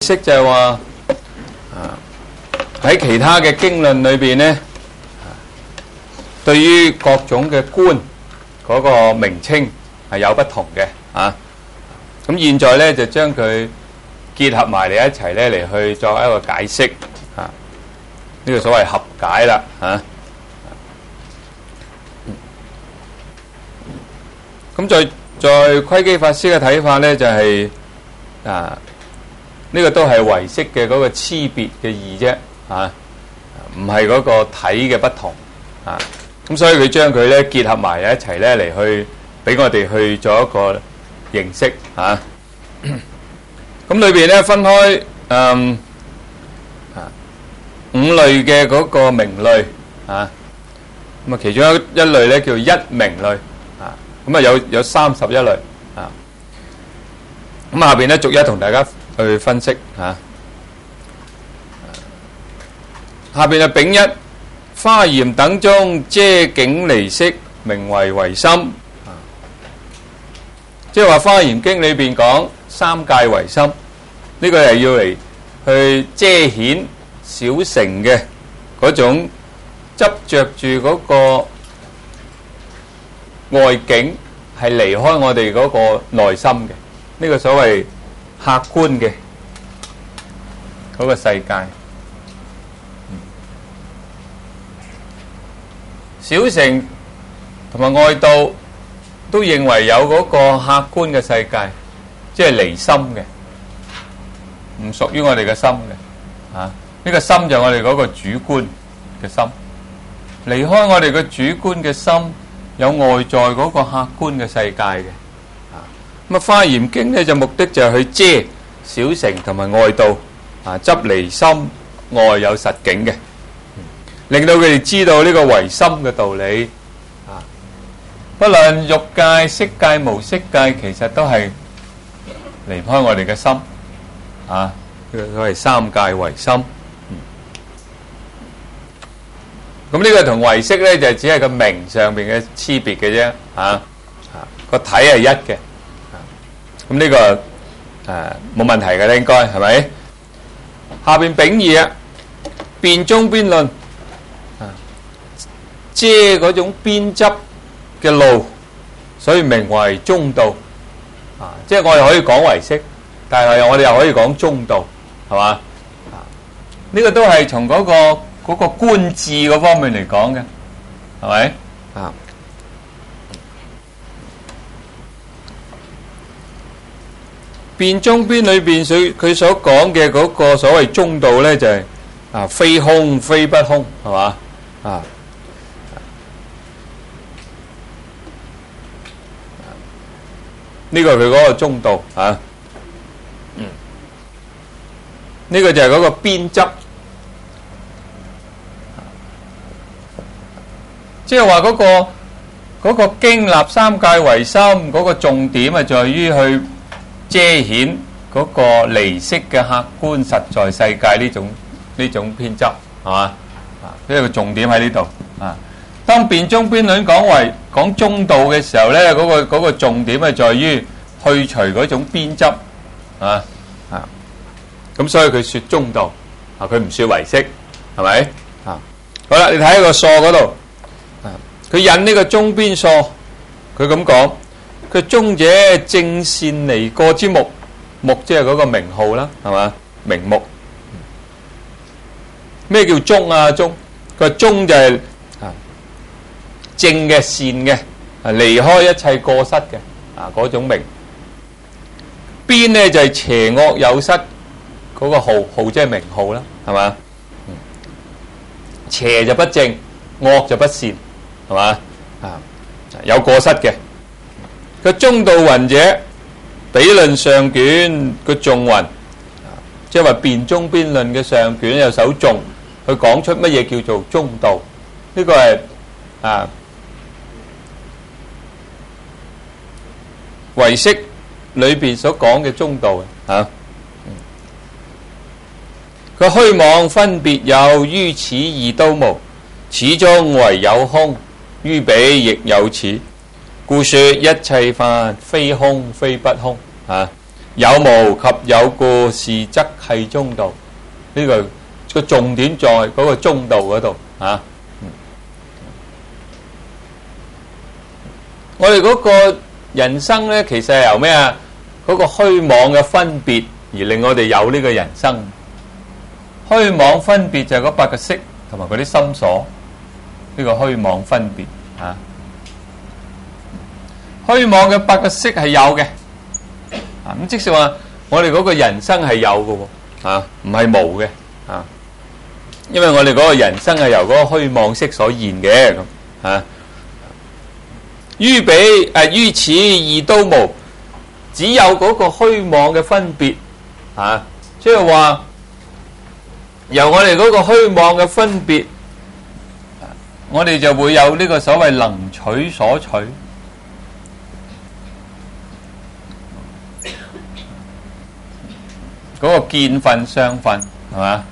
釋就係話喺其他嘅經論裏邊呢，對於各種嘅觀嗰個名稱係有不同嘅啊。咁現在呢，就將佢結合埋嚟一齊呢嚟去作一個解釋啊。呢個所謂合解啦啊。咁在窺基法師嘅睇法呢，就係呢個都係唯識嘅嗰個差別嘅義啫啊，唔係嗰個體嘅不同啊。咁所以佢將佢咧結合埋一齊咧嚟去俾我哋去做一個認識啊。咁裏邊咧分開五類嘅嗰個名類啊。咁啊，其中一類咧叫一名類啊。咁啊有31類啊。咁下邊咧逐一同大家去分析嚇。下邊係丙一，華嚴等中遮境離色，名為唯心。即係話《華嚴經》裏邊講三界唯心，呢個係要嚟去遮顯小乘嘅嗰種執着住嗰個外境係離開我哋嗰個內心嘅，呢個所謂客觀嘅嗰個世界。小乘同埋外道都認為有嗰個客觀嘅世界，即係離心嘅，唔屬於我哋嘅心嘅。啊，呢個心就係我哋嗰個主觀嘅心，離開我哋嘅主觀嘅心，有外在嗰個客觀嘅世界嘅。咁啊，《華嚴經》咧就目的就係去遮小乘同埋外道執離心外有實境嘅，令到佢哋知道呢個唯心嘅道理。不論欲界、色界、無色界，其實都係離開我哋嘅心。呢個所謂三界唯心。咁呢個同唯識咧就只係個名上邊嘅差別嘅啫。個體係一嘅。咁呢個冇問題嘅咧，應該係咪？下邊丙二啊，辯中邊論遮嗰種邊執嘅路，所以名為中道。即係我哋可以講唯識，但係我哋又可以講中道，係嘛？呢個都係從嗰個觀智嗰方面嚟講嘅，係咪？辯中邊裏邊佢所講嘅嗰個所謂中道咧，就係非空非不空，係嘛？呢個係佢嗰個中道啊。呢個就係嗰個邊執，即係話嗰個經立三界唯心嗰個重點係在於去遮顯嗰個離色嘅客觀實在世界呢種偏執，係嘛？呢個重點喺呢度。當辯中邊論講中道嘅時候咧，嗰個重點係在於去除嗰種邊執。咁所以佢說中道，佢唔說唯識，係咪？好啦，你睇下個疏嗰度，佢引呢個中邊疏，佢咁講。佢中者正善離過之目，目即係嗰個名號啦，係嘛？名目。咩叫中啊？中，佢話中就係正嘅、善嘅，離開一切過失嘅嗰種名。邊呢就係邪惡有失嗰個號，號即係名號啦，係嘛？邪就不正，惡就不善，係嘛？有過失嘅。個中道云者，比論上卷個頌云，即係話辯中邊論嘅上卷有首頌，佢講出乜嘢叫做中道？呢個係唯識裏邊所講嘅中道啊。佢虛妄分別有，於此二都無，此中唯有空，於彼亦有此。故說一切法非空非不空。 有無及有故，是則係中道。呢個重點在嗰個中道嗰度啊。我哋嗰個人生呢，其實係由咩啊？嗰個虛妄嘅分別而令我哋有呢個人生。虛妄分別就係嗰8個識同埋嗰啲心所，呢個虛妄分別啊。虛妄嘅8個識係有嘅，咁即係話我哋嗰個人生係有嘅喎，啊，唔係無嘅啊。因為我哋嗰個人生係由嗰個虛妄識所現嘅咁啊。於此二都無，只有嗰個虛妄嘅分別啊，即係話由我哋嗰個虛妄嘅分別，我哋就會有呢個所謂能取所取。嗰個見分相分係嘛？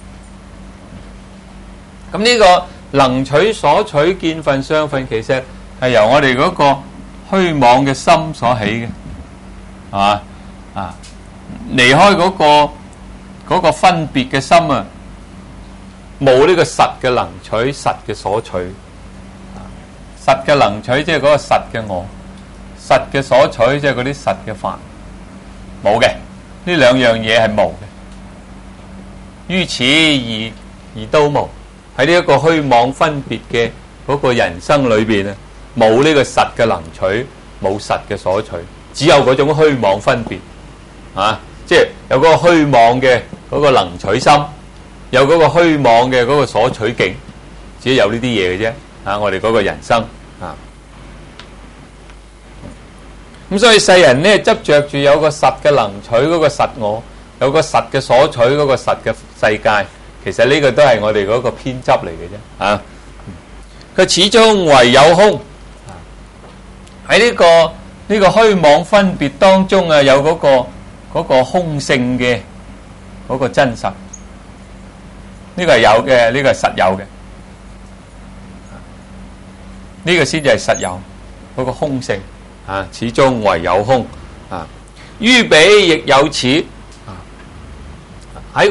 咁呢個能取所取、見分相分，其實係由我哋嗰個虛妄嘅心所起嘅，係嘛？啊，離開嗰個分別嘅心啊，冇呢個實嘅能取、實嘅所取。實嘅能取即係嗰個實嘅我，實嘅所取即係嗰啲實嘅法，冇嘅。呢兩樣嘢係無嘅。於此二都無，喺呢一個虛妄分別嘅嗰個人生裏邊啊，冇呢個實嘅能取，冇實嘅所取，只有嗰種虛妄分別啊，即係有嗰個虛妄嘅嗰個能取心，有嗰個虛妄嘅嗰個所取境，只有呢啲嘢嘅啫啊！我哋嗰個人生啊，咁所以世人呢執着住有個實嘅能取嗰個實我，有個實嘅所取嗰個實嘅世界，其實呢個都係我哋嗰個偏執嚟嘅啫啊！佢始終唯有空，喺呢個虛妄分別當中啊，有嗰個空性嘅嗰個真實，呢個係有嘅，呢個係實有嘅，呢個先至係實有嗰個空性啊！始終唯有空啊！於彼亦有此啊！喺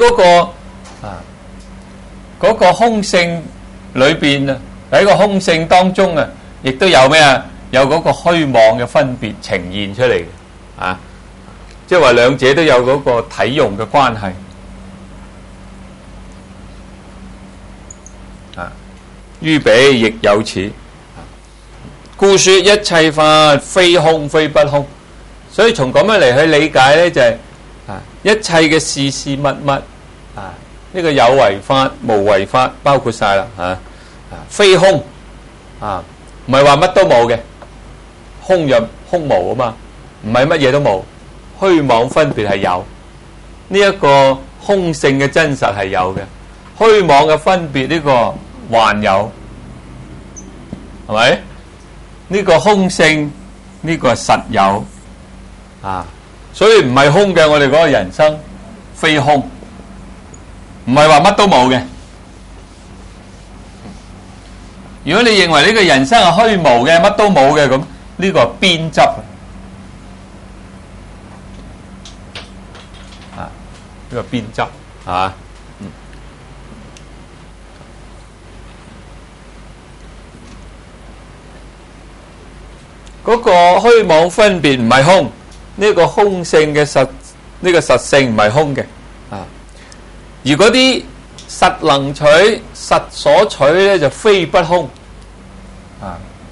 嗰個空性裏邊啊，喺個空性當中啊，亦都有咩啊？有嗰個虛妄嘅分別呈現出嚟嘅啊！即係話兩者都有嗰個體用嘅關係啊！於彼亦有此，故說一切法非空非不空。所以從咁樣嚟去理解咧，就係一切嘅事事物物啊，呢個有為法、無為法包括晒啦啊！非空啊，唔係話乜都冇嘅，空就空無啊嘛，唔係乜嘢都冇，虛妄分別係有，呢一個空性嘅真實係有嘅，虛妄嘅分別呢個還有，係咪？呢個空性呢個係實有啊，所以唔係空嘅，我哋嗰個人生非空，唔係話乜都冇嘅。如果你認為呢個人生係虛無嘅，乜都冇嘅，咁呢個係邊執啊？呢個邊執啊？嗰個虛妄分別唔係空，呢個空性嘅實，呢個實性唔係空嘅啊。而嗰啲實能取、實所取咧，就非不空啊。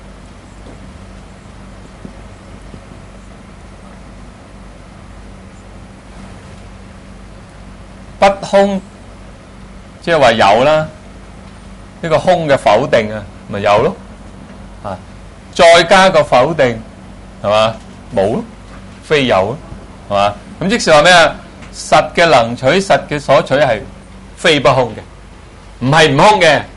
不空即係話有啦，呢個空嘅否定啊，咪有咯啊。再加個否定，係嘛？冇咯，非有咯，係嘛？咁即是話咩啊？實嘅能取，實嘅所取係非不空嘅，唔係唔空嘅，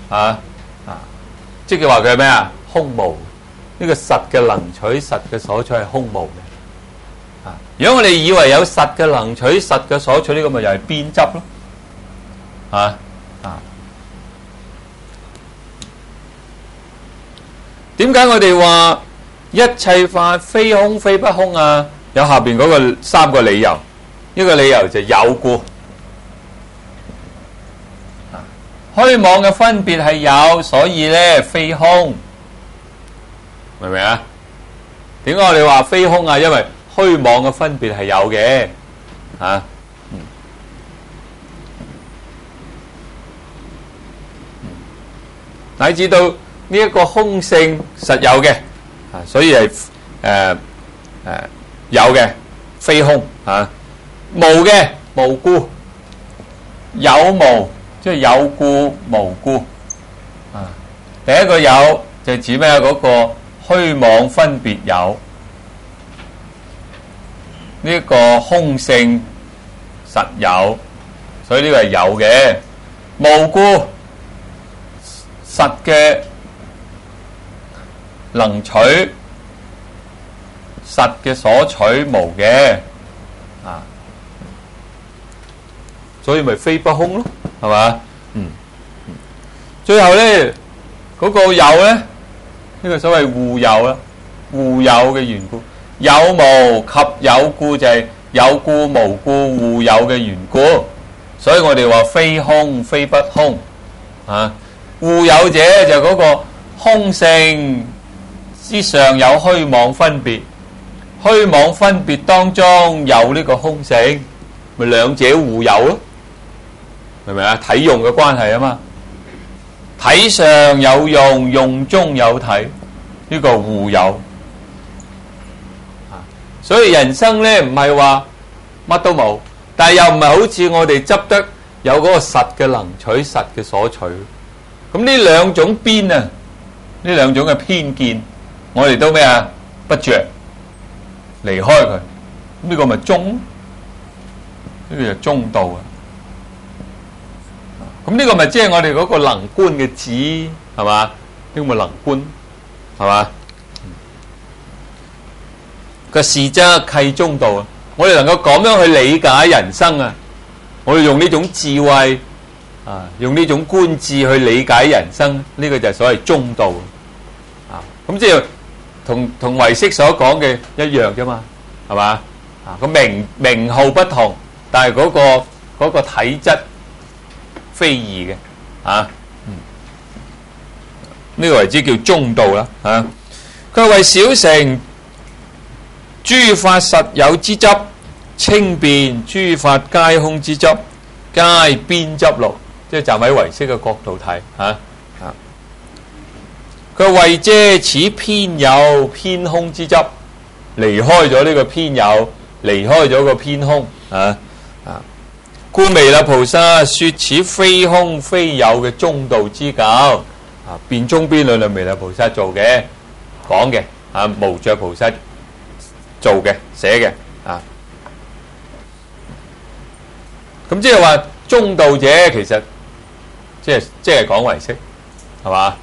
即係話佢係咩啊？空無。呢個實嘅能取，實嘅所取係空無嘅。如果我哋以為有實嘅能取，實嘅所取，呢個咪又係邊執咯？點解我哋話一切法非空非不空啊？ 有下邊嗰個三個理由，一個理由就有故，虛妄嘅分別係有，所以咧非空，明唔明啊？點解我哋話非空啊？因為虛妄嘅分別係有嘅，乃至到呢一個空性實有嘅，所以係有嘅非空無嘅無故，有無即係有故無故第一個有就指咩？嗰個虛妄分別有，呢個空性實有，所以呢個係有嘅。無故實嘅能取，實嘅所取無嘅所以咪非不空咯，係嘛？最後咧嗰個有咧，呢個所謂互有啦，互有嘅緣故，有無及有故就係有故無故互有嘅緣故，所以我哋話非空非不空互有者就嗰個空性之上有虛妄分別，虛妄分別當中有呢個空性，咪兩者互有咯，明唔明啊？體用嘅關係啊嘛，體上有用，用中有體，呢個互有。所以人生咧唔係話乜都冇，但係又唔係好似我哋執得有嗰個實嘅能取，實嘅所取。咁呢兩種邊啊，呢兩種嘅偏見，我哋都咩啊？不着，離開佢。呢個咪中，呢個就中道啊。咁呢個咪即係我哋嗰個能觀嘅旨，係嘛？呢個咪能觀，係嘛？個事則契中道啊！我哋能夠咁樣去理解人生啊！我哋用呢種智慧用呢種觀智去理解人生，呢個就係所謂中道咁即係同唯識所講嘅一樣啫嘛，係嘛？個名號不同，但係嗰個體質非異嘅呢個為之叫中道啦佢為小乘諸法實有之執，稱辯諸法皆空之執，皆邊執六，即係站喺唯識嘅角度睇佢為遮此偏有偏空之執，離開咗呢個偏有，離開咗個偏空故彌勒菩薩說此非空非有嘅中道之教辯中邊論係彌勒菩薩做嘅講嘅無著菩薩做嘅寫嘅咁即係話中道者其實即係講唯識，係嘛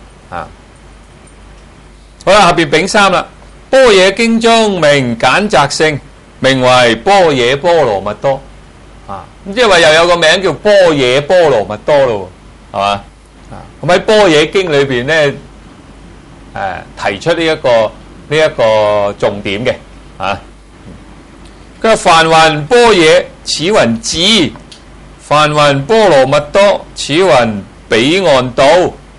好啦，下邊丙三啦，般若經中名簡擇性，名為般若波羅蜜多咁即係話又有個名叫般若波羅蜜多咯，係嘛咁喺般若經裏邊咧提出呢一個重點嘅佢話梵云般若，此云智；梵云波羅蜜多，此云彼岸道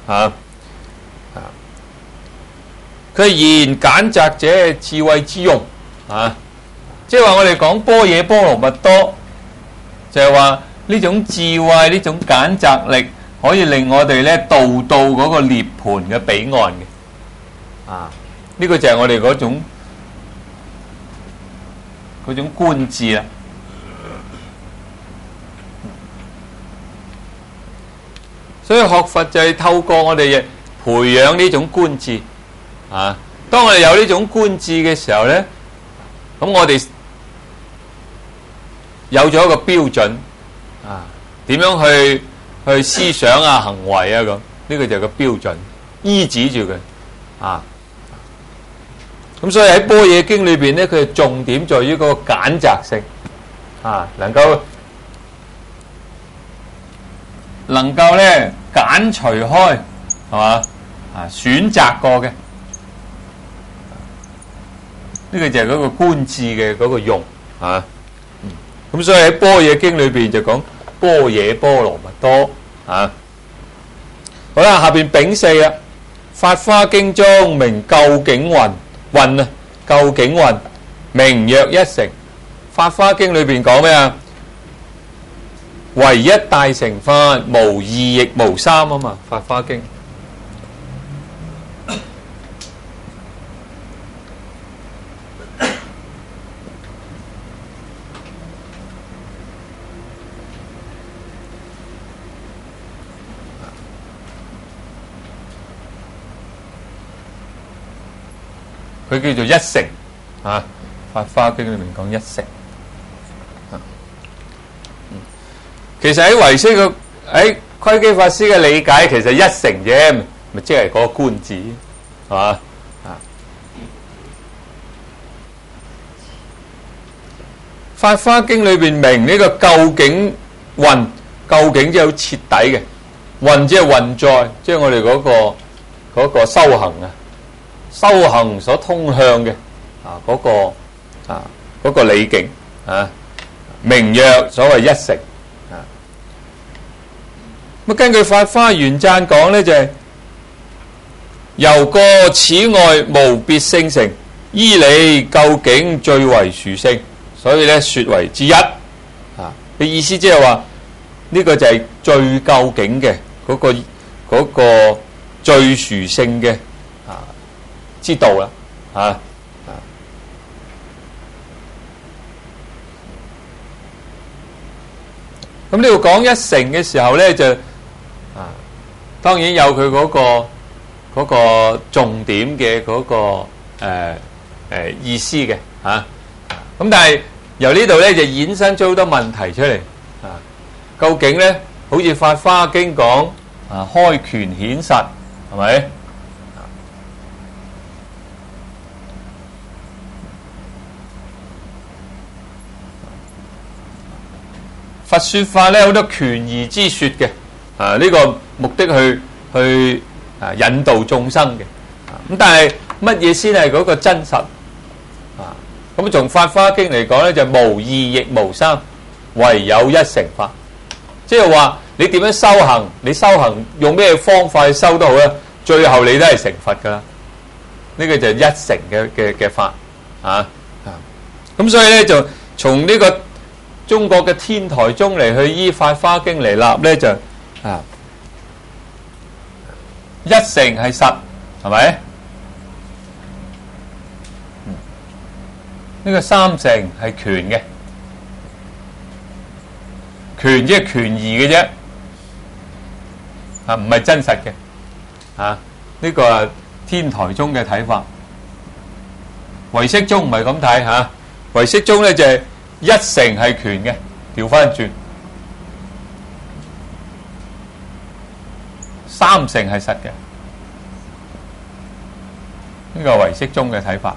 佢言簡擇者智慧之用即係話我哋講般若波羅蜜多，就係話呢種智慧，呢種簡擇力，可以令我哋咧度到嗰個涅槃嘅彼岸嘅呢個就係我哋嗰種觀智啦。所以學佛就係透過我哋培養呢種觀智當我哋有呢種觀智嘅時候咧，咁我哋有咗一個標準點樣去思想行為咁，呢個就係個標準，依止住佢咁所以喺般若經裏邊咧，佢嘅重點在於嗰個簡擇性能夠咧揀除開，係嘛選擇過嘅呢個就係嗰個觀智嘅嗰個用啊。咁所以喺般若經裏邊就講般若波羅蜜多啊。好啦，下邊丙四啊，法華經中名究竟云啊，究竟云名曰一乘。法華經裏邊講咩啊？唯一大乘法，無二亦無三啊嘛。法華經佢叫做一乘啊。法華經裏面講一乘。其實喺唯識嘅喺窺基法師嘅理解，其實一乘啫，咪即係嗰個觀字，係嘛啊？法華經裏邊明呢個究竟運，究竟即係好徹底嘅，運即係運在，即係我哋嗰個修行啊，修行所通向嘅啊嗰個理境啊，名曰所謂一乘。咁根據《法華玄贊》講咧，就係由過此外無別聖乘，依理究竟最為殊勝，所以咧說為之一啊。嘅意思即係話呢個就係最究竟嘅嗰個最殊勝嘅啊之道啦啊。咁呢度講一乘嘅時候咧，就當然有佢嗰個重點嘅嗰個意思嘅嚇。咁但係由呢度咧就衍生咗好多問題出嚟啊。究竟咧好似《法華經》講啊，開權顯實係咪？佛說法咧好多權宜之說嘅啊，呢個目的去引導眾生嘅。咁但係乜嘢先係嗰個真實啊？咁從《法華經》嚟講咧，就無二亦無三，唯有一乘法。即係話你點樣修行，你修行用咩方法去修都好咧，最後你都係成佛噶啦。呢個就係一乘嘅法啊。咁所以咧就從呢個中國嘅天台宗嚟去依《法華經》嚟立咧，就啊一乘係實，係咪？呢個三乘係權嘅，權即係權宜嘅啫，啊唔係真實嘅，啊呢個係天台宗嘅睇法。唯識宗唔係咁睇嚇，唯識宗咧就係一乘係權嘅，調翻轉，三乘係實嘅。呢個係唯識宗嘅睇法。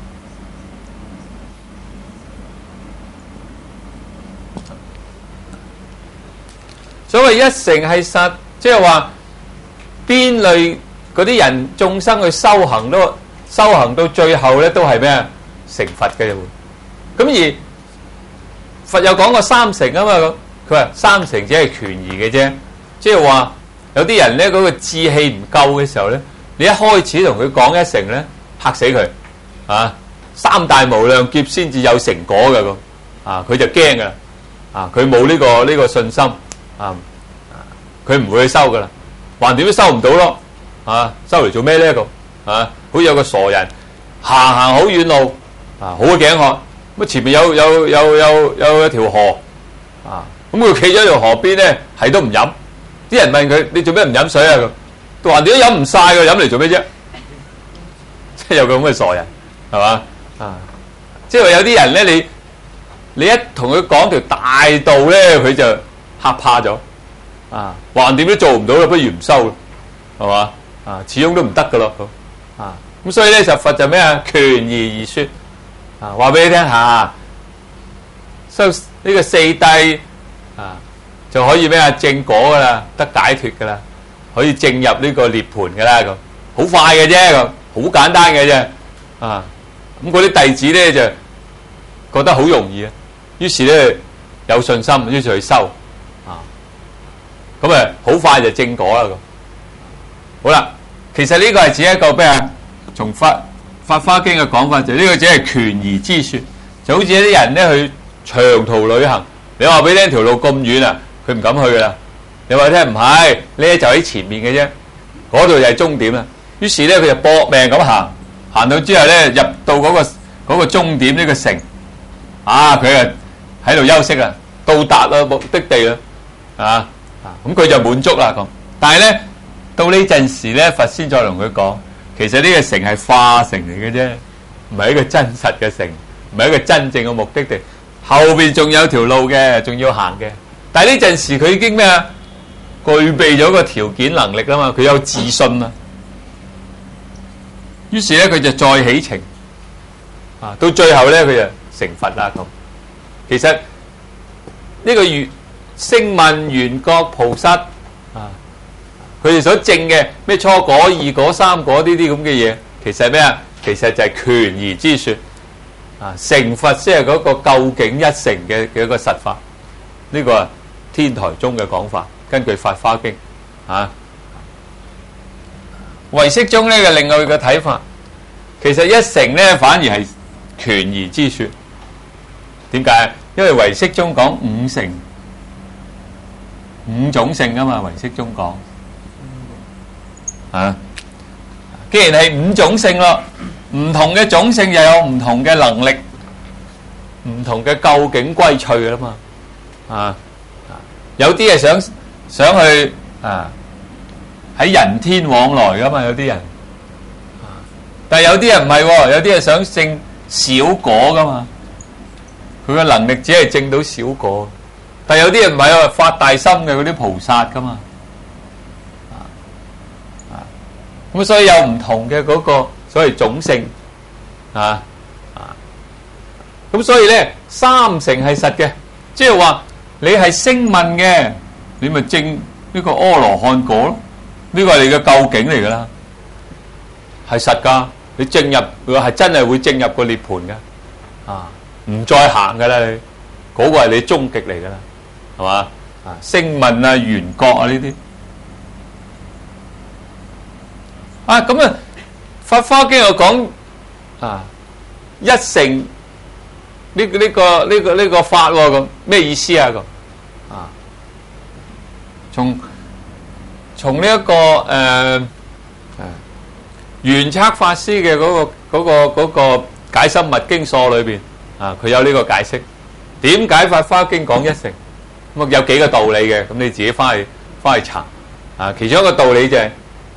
所謂一乘係實，即係話邊類嗰啲人眾生去修行到最後咧，都係咩啊？成佛嘅。咁而佛有講過三乘啊嘛，佢話三乘只係權宜嘅啫，即係話有啲人咧嗰個志氣唔夠嘅時候咧，你一開始同佢講一乘咧，嚇死佢啊！三大無量劫先至有成果嘅咁啊，佢就驚噶啦啊！佢冇呢個信心啊，佢唔會去修噶啦，橫掂都修唔到咯啊！修嚟做咩咧咁啊？好似有個傻人行好遠路啊，好頸渴，咁前面有一條河啊，咁佢企咗喺條河邊咧，係都唔飲。啲人問佢：你做咩唔飲水啊？咁橫掂都飲唔晒嘅，飲嚟做咩啫？即係有個咁嘅傻人，係嘛啊？即係話有啲人咧，你一同佢講條大道咧，佢就嚇怕咗啊！橫掂都做唔到啦，不如唔修啦，係嘛啊？始終都唔得噶咯啊！咁所以咧，佛就咩啊？權宜而說啊，話俾你聽下，修呢個四諦啊，就可以咩啊？正果噶啦，得解脫噶啦，可以證入呢個涅槃噶啦，咁好快嘅啫，咁好簡單嘅啫啊！ 咁嗰啲弟子咧就覺得好容易啊，於是咧有信心，於是去修啊，咁啊好快就正果啦咁。好啦，其實呢個係指一個咩啊？從法花經嘅講法就呢個只係權宜之說，就好似一啲人咧去長途旅行，你話俾你聽條路咁遠啊，佢唔敢去噶啦。你話聽唔係，呢就喺前面嘅啫，嗰度就係終點啦。於是咧佢就搏命咁行，行到之後咧入到嗰個終點呢個城，啊佢啊喺度休息啦，到達啦目的地啦，啊咁佢就滿足啦咁。但係咧到呢陣時咧，佛先再同佢講，其實呢個城係化城嚟嘅啫，唔係一個真實嘅城，唔係一個真正嘅目的地，後邊仲有條路嘅，仲要行嘅。但係呢陣時佢已經咩啊？具備咗個條件能力啦嘛，佢有自信啦。於是咧佢就再起程，啊到最後咧佢就成佛啦咁。其實呢個聲聞緣覺菩薩啊，佢哋所證嘅咩初果、二果、三果呢啲咁嘅嘢，其實係咩啊？其實就係權宜之說啊，成佛先係嗰個究竟一成嘅一個實法。呢個係天台宗嘅講法，根據《法華經》啊。唯識宗呢個另外嘅睇法，其實一成咧反而係權宜之說。點解？因為唯識宗講五成、五種性啊嘛，唯識宗講啊。既然係五種性咯，唔同嘅種性又有唔同嘅能力，唔同嘅究竟歸趣噶啦嘛。啊，有啲係想去啊喺人天往來噶嘛，有啲人，但係有啲人唔係喎，有啲係想證小果噶嘛，佢嘅能力只係證到小果，但係有啲人唔係喎，發大心嘅嗰啲菩薩噶嘛，咁所以有唔同嘅嗰個所謂種性咁所以咧三成係實嘅，即係話你係聲聞嘅，你咪證呢個阿羅漢果咯，呢個係你嘅究竟嚟噶啦，係實噶，你證入係真係會證入個涅槃噶，唔再行噶啦，你嗰個係你終極嚟噶啦，係嘛？聲聞啊、緣覺啊呢啲。咁啊，法華經又講一成呢個法喎，咁咩意思啊？咁從呢一個玄測法師嘅嗰個解深密經疏裏邊佢有呢個解釋。點解法華經講一成？咁有幾個道理嘅，咁你自己翻去查其中一個道理就係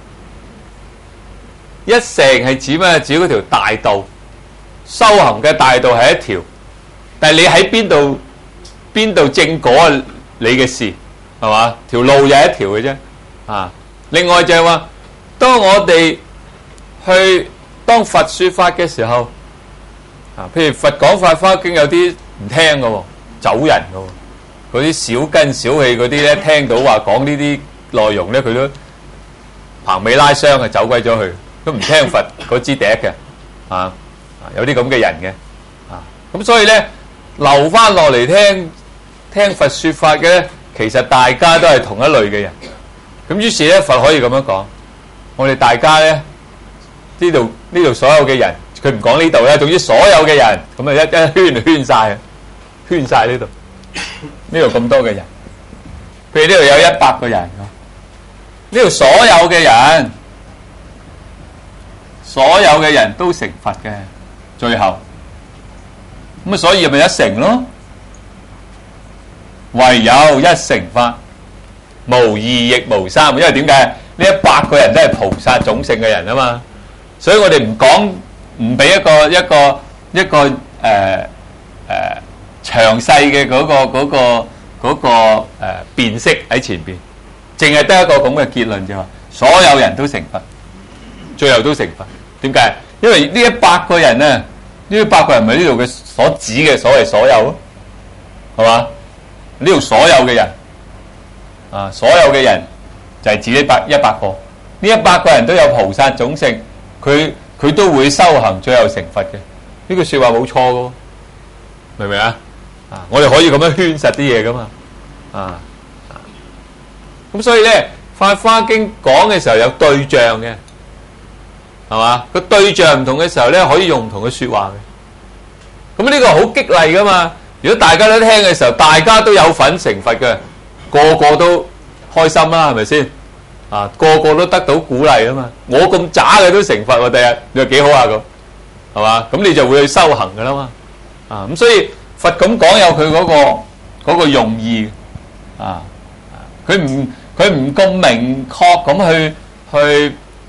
一成係指咩？指嗰條大道，修行嘅大道係一條，但係你喺邊度正果你嘅事係嘛？條路有一條嘅啫。另外就係話，當我哋當佛說法嘅時候，譬如佛講法華經有啲唔聽嘅喎，走人嘅喎，嗰啲小根小氣嗰啲咧，聽到話講呢啲內容咧，佢都棚尾拉箱啊，走鬼咗去。都唔聽佛嗰支笛嘅，有啲咁嘅人嘅，咁所以咧留翻落嚟聽佛說法嘅咧，其實大家都係同一類嘅人。咁於是咧，佛可以咁樣講，我哋大家咧呢度所有嘅人，佢唔講呢度咧，總之所有嘅人，咁啊一圈晒呢度，呢度咁多嘅人，譬如呢度有100個人，呢度所有嘅人。所有嘅人都成佛嘅，最後咁所以咪一成咯。唯有一成法，無二亦無三。因為點解？呢100個人都係菩薩種性嘅人啊嘛，所以我哋唔俾一個詳細嘅嗰個辨識喺前邊，淨係得一個咁嘅結論就話，所有人都成佛，最後都成佛。點解？因為呢100個人呢100個人咪呢度嘅所指嘅所謂所有咯，係嘛？呢度所有嘅人所有嘅人就係指100個。呢100個人都有菩薩種性，佢都會修行，最後成佛嘅。 呢句說話冇錯噶，明唔明啊？我哋可以咁樣圈實啲嘢噶嘛，咁所以咧《法華經》講嘅時候有對象嘅，係嘛？個對象唔同嘅時候咧，可以用唔同嘅說話嘅。咁呢個好激勵噶嘛？如果大家都聽嘅時候，大家都有份成佛嘅，個個都開心啦，係咪先？個個都得到鼓勵啊嘛！我咁渣嘅都成佛喎，第日你話幾好啊咁，係嘛？咁你就會去修行噶啦嘛。咁所以佛咁講有佢嗰個用意佢唔咁明確咁去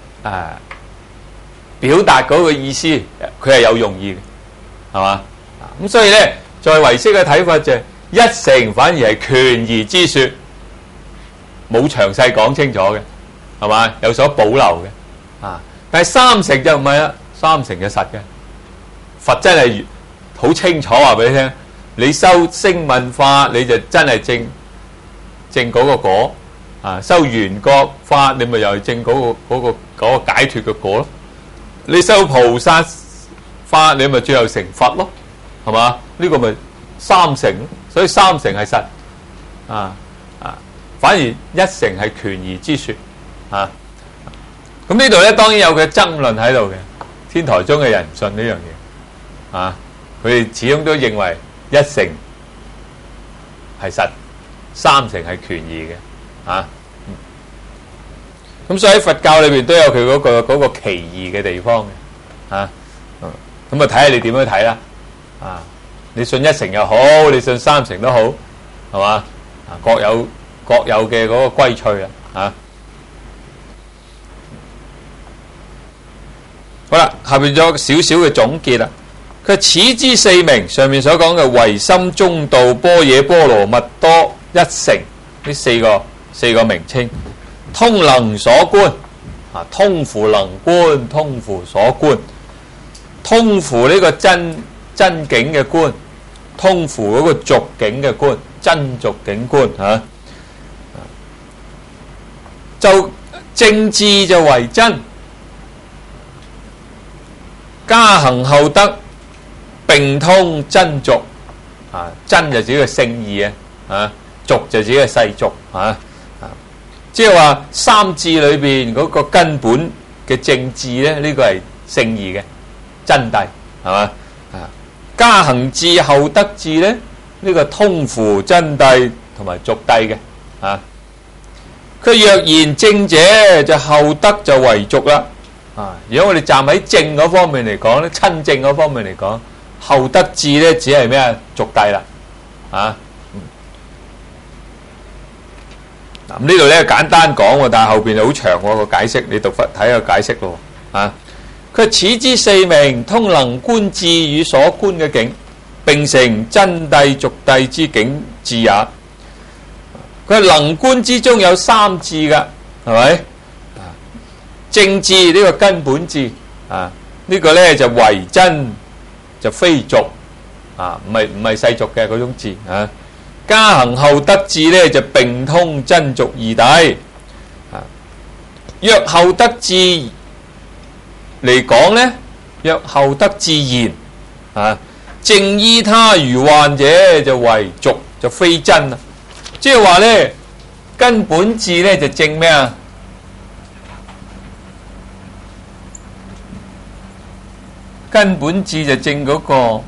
表達嗰個意思，佢係有用意嘅，係嘛？咁所以咧，在唯識嘅睇法就係一乘反而係權宜之說，冇詳細講清楚嘅，係嘛？有所保留嘅，但係三乘就唔係啦，三乘就實嘅。佛真係好清楚話俾你聽，你修聲聞法，你就真係證嗰個果，修緣覺法，你咪又係證嗰個解脫嘅果咯。你修菩薩法，你咪最後成佛咯，係嘛？呢個咪三乘咯，所以三乘係實，反而一乘係權宜之說，咁呢度咧當然有佢爭論喺度嘅，天台宗嘅人唔信呢樣嘢，佢哋始終都認為一乘係實，三乘係權宜嘅，咁所以喺佛教裏邊都有佢嗰個奇異嘅地方嘅，咁睇下你點樣睇啦，你信一乘又好，你信三乘都好，係嘛？各有嘅嗰個歸趣啦，好啦，下邊仲有少少嘅總結啦。佢此之四名上面所講嘅唯心、中道、般若波羅蜜多、一乘呢四個名稱，通能所觀，通乎能觀，通乎所觀，通乎呢個真境嘅觀，通乎嗰個俗境嘅觀，真俗境觀就正智就為真，加行後得並通真俗，真就指個聖義俗就指個世俗，即係話三智裏邊嗰個根本嘅正智咧，呢個係聖義嘅真諦，係嘛？加行智後得智咧，呢個通乎真諦同埋俗諦嘅，佢若然正者就後得就為俗啦。如果我哋站喺正嗰方面嚟講咧，親正嗰方面嚟講，後得智咧只係咩俗諦啦，咁呢度咧簡單講，但係後邊好長個解釋，你讀佛睇個解釋咯。佢此之四名，通能觀智與所觀嘅境，並成真諦俗諦之境智也。佢能觀之中有三智噶，係咪？正智呢個根本智，呢個咧就為真，就非俗，唔係世俗嘅嗰種智。加行後得智咧就並通真俗二諦。若後得智嚟講咧，若後得智言，正依他如幻者就為俗，就非真啦。即係話咧，根本智咧就正咩啊？根本智就正嗰個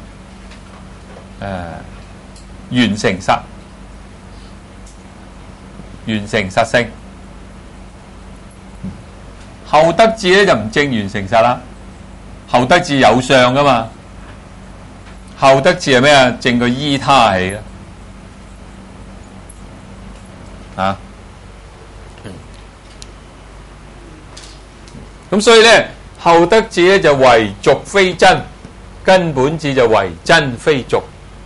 完成實，完成實性。後得智咧就唔正完成實啦，後得智有相噶嘛，後得智係咩啊？正個依他起啦，咁所以咧後得智咧就為俗非真，根本智就為真非俗。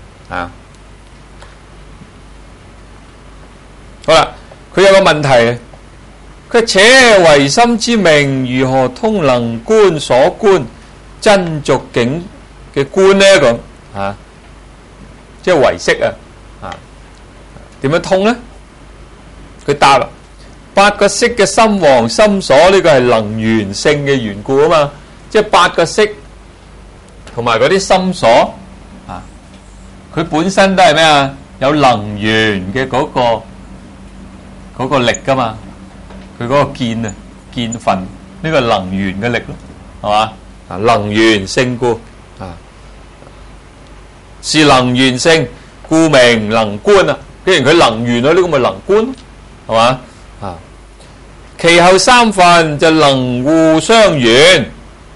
好啦，佢有個問題，佢且唯心之名如何通能觀所觀真俗境嘅觀呢？咁即係唯識點樣通呢？佢答啦，八個識嘅心王心所呢個係能緣性嘅緣故啊嘛，即係八個識同埋嗰啲心所啊，佢本身都係咩啊？有能源嘅嗰個力噶嘛，佢嗰個見啊見分呢個能源嘅力咯，係嘛？啊，能源性故啊，是能源性，故名能觀啊。既然佢能源啊，呢個咪能觀，係嘛？啊，其後三分就能互相緣。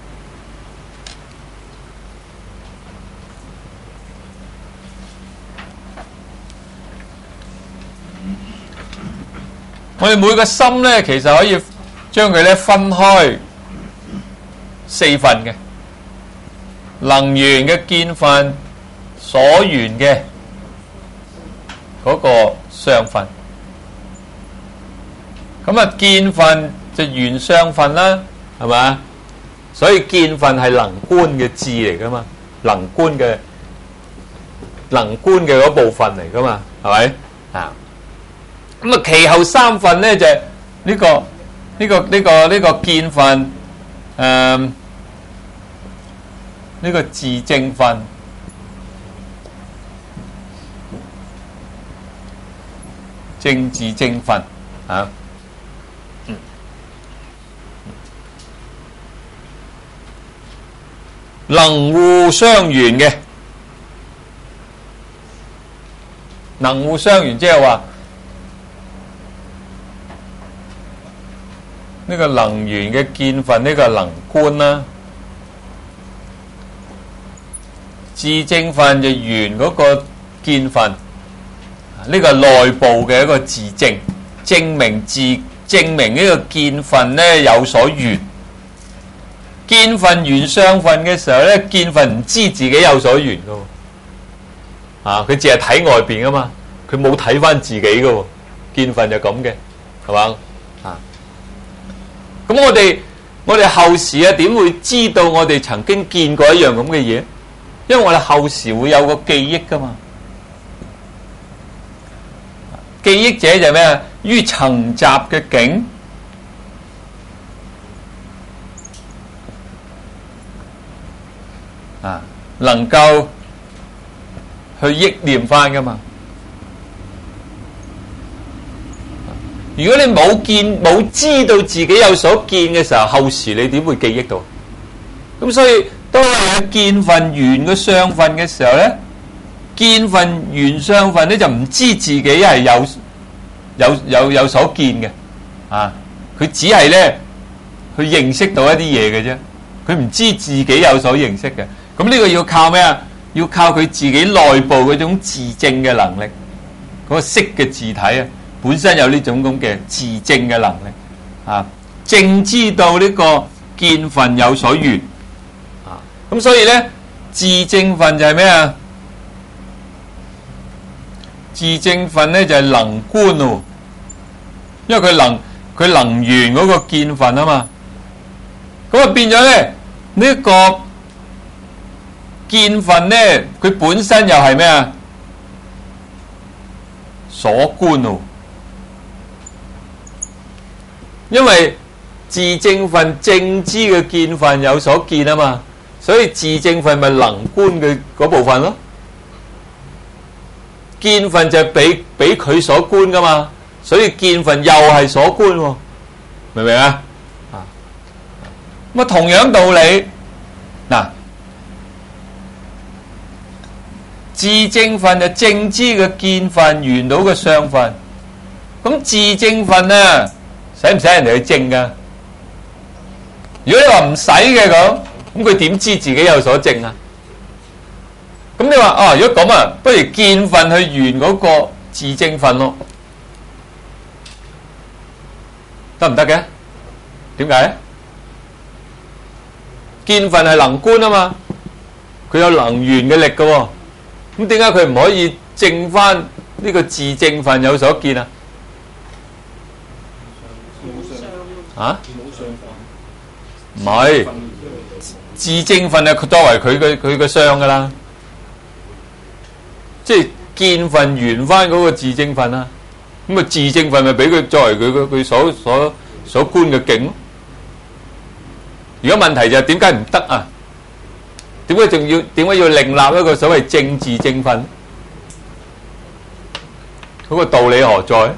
我哋每個心咧，其實可以將佢咧分開四份嘅，能緣嘅見分，所緣嘅嗰個相分。咁啊，見分就緣相分啦，係嘛？所以見分係能觀嘅智嚟噶嘛，能觀嘅嗰部分嚟噶嘛，係咪啊？咁啊，其後三分咧就係呢個見分，呢個自證分，正自證分啊，能互相緣嘅，能互相緣即係話。呢個能緣嘅見分，呢個能觀啦；自證分就緣嗰個見分，呢個內部嘅一個自證，證明呢個見分咧有所緣。見分緣相分嘅時候咧，見分唔知自己有所緣噶喎，啊，佢淨係睇外邊噶嘛，佢冇睇翻自己噶喎，見分就咁嘅，係嘛？咁我哋後時啊，點會知道我哋曾經見過一樣咁嘅嘢？因為我哋後時會有個記憶噶嘛。記憶者就係咩啊？於曾集嘅境啊，能夠去憶念翻噶嘛。如果你冇知道自己有所見嘅時候，後時你點會記憶到？咁所以當我哋有見分緣嘅相分嘅時候咧，見分緣相分咧就唔知自己係有所見嘅，啊，佢只係咧去認識到一啲嘢嘅啫，佢唔知自己有所認識嘅。咁呢個要靠咩啊？要靠佢自己內部嗰種自證嘅能力，嗰個識嘅自體啊。本身有呢種咁嘅自證嘅能力啊，正知道呢個見分有所緣啊，咁所以咧自證分就係咩啊？自證分咧就係能觀咯，因為佢能緣嗰個見分啊嘛，咁啊變咗咧呢個見分咧，佢本身又係咩啊？所觀咯。因為自證分正知嘅見分有所見啊嘛，所以自證分咪能觀嘅嗰部分咯。見分就係俾佢所觀噶嘛，所以見分又係所觀喎，明唔明啊？咁啊同樣道理，嗱，自證分就正知嘅見分緣到嘅相分，咁自證分啊使唔使人哋去證噶？如果你話唔使嘅咁佢點知自己有所證啊？咁你話啊，如果咁啊，不如見分去緣嗰個自證分咯，得唔得嘅？點解？見分係能觀啊嘛，佢有能緣嘅力嘅喎，咁點解佢唔可以證翻呢個自證分有所見啊？啊？唔係自證分係作為佢嘅相噶啦，即係見分緣翻嗰個自證分啦。咁啊自證分咪俾佢作為佢所觀嘅境咯。如果問題就係點解唔得啊？ 點解要另立一個所謂正字正分？嗰個道理何在？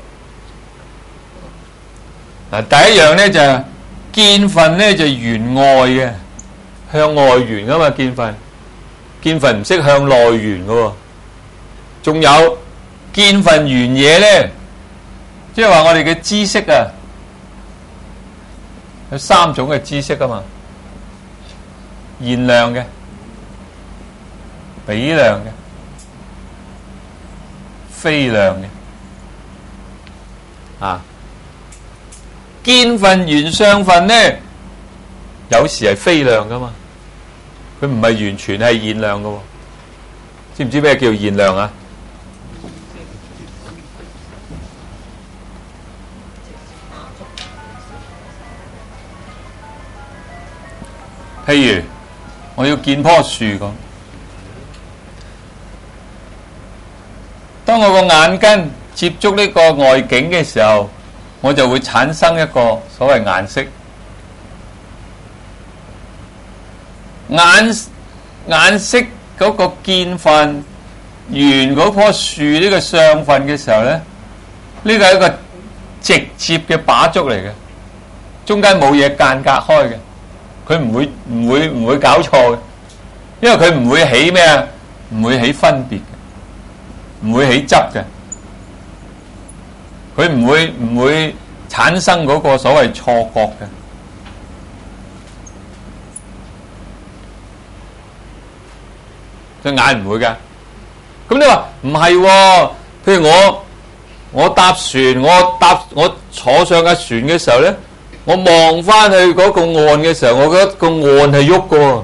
嗱，第一樣咧就係見分咧就緣外嘅，向外緣噶嘛見分，見分唔識向內緣噶喎。仲有見分緣嘢咧，即係話我哋嘅知識啊，有三種嘅知識啊嘛，現量嘅、比量嘅、非量嘅。啊，見分緣相分咧，有時係非量噶嘛，佢唔係完全係現量噶喎。知唔知咩叫現量啊？譬如我要見棵樹咁，當我個眼根接觸呢個外境嘅時候，我就會產生一個所謂顏色。眼色嗰個見分緣嗰棵樹呢個相分嘅時候咧，呢個係一個直接嘅把觸嚟嘅，中間冇嘢間隔開嘅，佢唔會搞錯嘅，因為佢唔會起咩啊？唔會起分別嘅，唔會起執嘅。佢唔會產生嗰個所謂錯覺嘅，隻眼唔會㗎。咁你話唔係喎？譬如我搭船，我坐上架船嘅時候咧，我望翻去嗰個岸嘅時候，我覺得個岸係喐㗎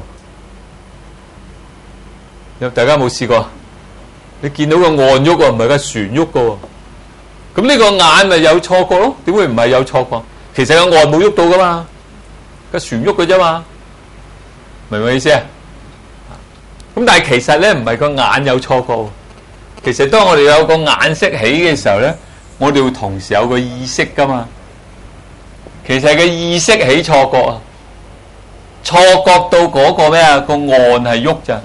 喎。大家有冇試過？你見到個岸喐喎，唔係架船喐㗎喎。咁呢個眼咪有錯覺咯？點會唔係有錯覺？其實個岸冇喐到噶嘛，個船喐嘅啫嘛，明唔明意思啊？咁但係其實咧唔係個眼有錯覺，其實當我哋有個眼色起嘅時候咧，我哋會同時有個意識噶嘛。其實係個意識起錯覺啊，錯覺到嗰個咩啊？個岸係喐咋，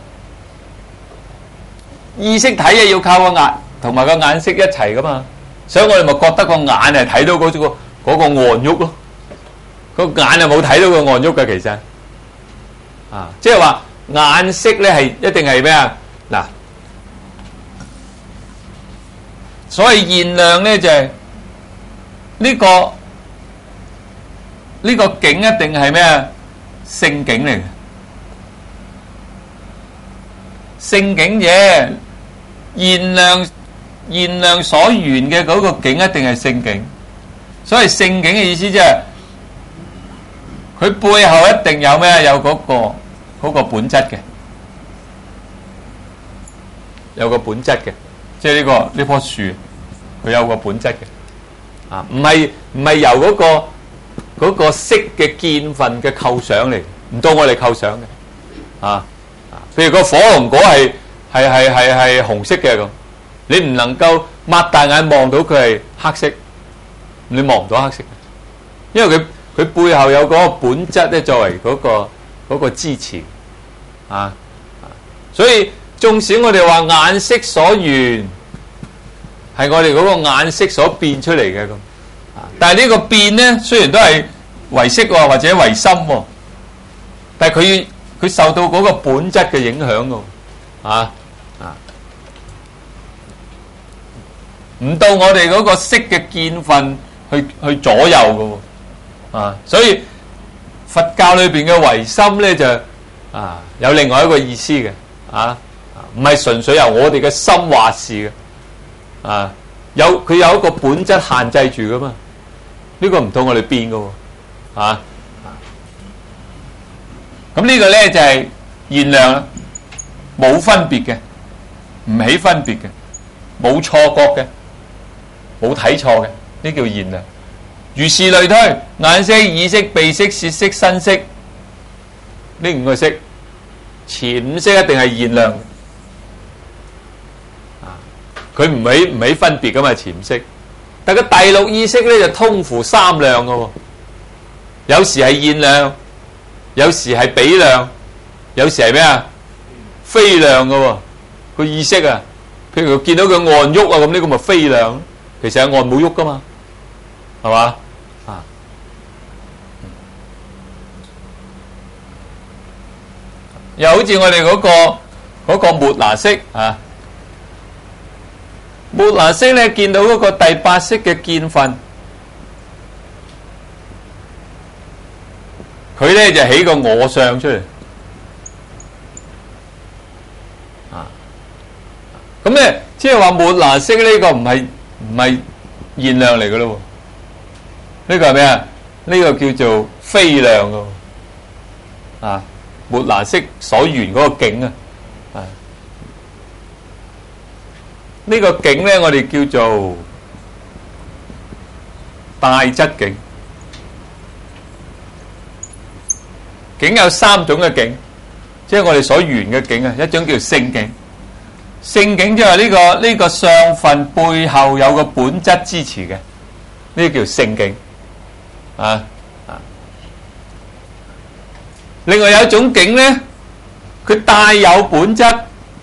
意識睇嘢要靠個眼同埋個眼色一齊噶嘛。所以我哋咪覺得個眼係睇到嗰個岸喐咯，個眼係冇睇到個岸喐嘅其實，啊，即係話眼色咧係一定係咩啊？嗱，所謂現量咧就係呢個境一定係咩啊？性境嚟嘅，性境嘢現量所緣嘅嗰個境一定係性境，所謂性境嘅意思即係佢背後一定有咩？有嗰個本質嘅，有個本質嘅，即係呢棵樹，佢有個本質嘅，啊，唔係由嗰個色嘅見分嘅構想嚟，唔到我哋構想嘅，啊，譬如個火龍果係紅色嘅咁。你唔能夠擘大眼望到佢係黑色，你望唔到黑色，因為佢背後有嗰個本質咧，作為嗰個支持啊。所以縱使我哋話眼色所緣係我哋嗰個眼色所變出嚟嘅咁，但係呢個變咧雖然都係為色或者為心，但係佢受到嗰個本質嘅影響嘅，啊。唔到我哋嗰個色嘅見分去左右嘅喎，啊，所以佛教裏邊嘅唯心咧就有另外一個意思嘅，啊，唔係純粹由我哋嘅心話事嘅，啊，佢有一個本質限制住噶嘛，呢個唔到我哋變嘅喎，啊，咁呢個咧就係現量，冇分別嘅，唔起分別嘅，冇錯覺嘅。冇睇錯嘅，呢叫現量。如是類推，眼色、耳色、鼻色、舌色、身色，呢五個色，前五色一定係現量。佢唔起分別噶嘛，前五色。但係個第六意識咧就通乎三量嘅喎，有時係現量，有時係比量，有時係咩啊？ 飛亮嘅喎，個意識啊。譬如佢見到佢岸喐啊，咁呢個咪飛亮。其實係岸冇喐噶嘛，係嘛？啊，又好似我哋嗰個末那識啊，末那識咧見到嗰個第八識嘅見分，佢咧就起個我相出嚟。咁咧，即係話末那識呢個唔係現量嚟嘅咯，呢個係咩啊？呢個叫做非量嘅，啊，末那識所緣嗰個境啊，呢個境咧我哋叫做帶質境。境有三種嘅境，即係我哋所緣嘅境啊，一種叫性境。性境即係呢個相分背後有個本質支持嘅，呢個叫性境啊。另外有一種境咧，佢帶有本質，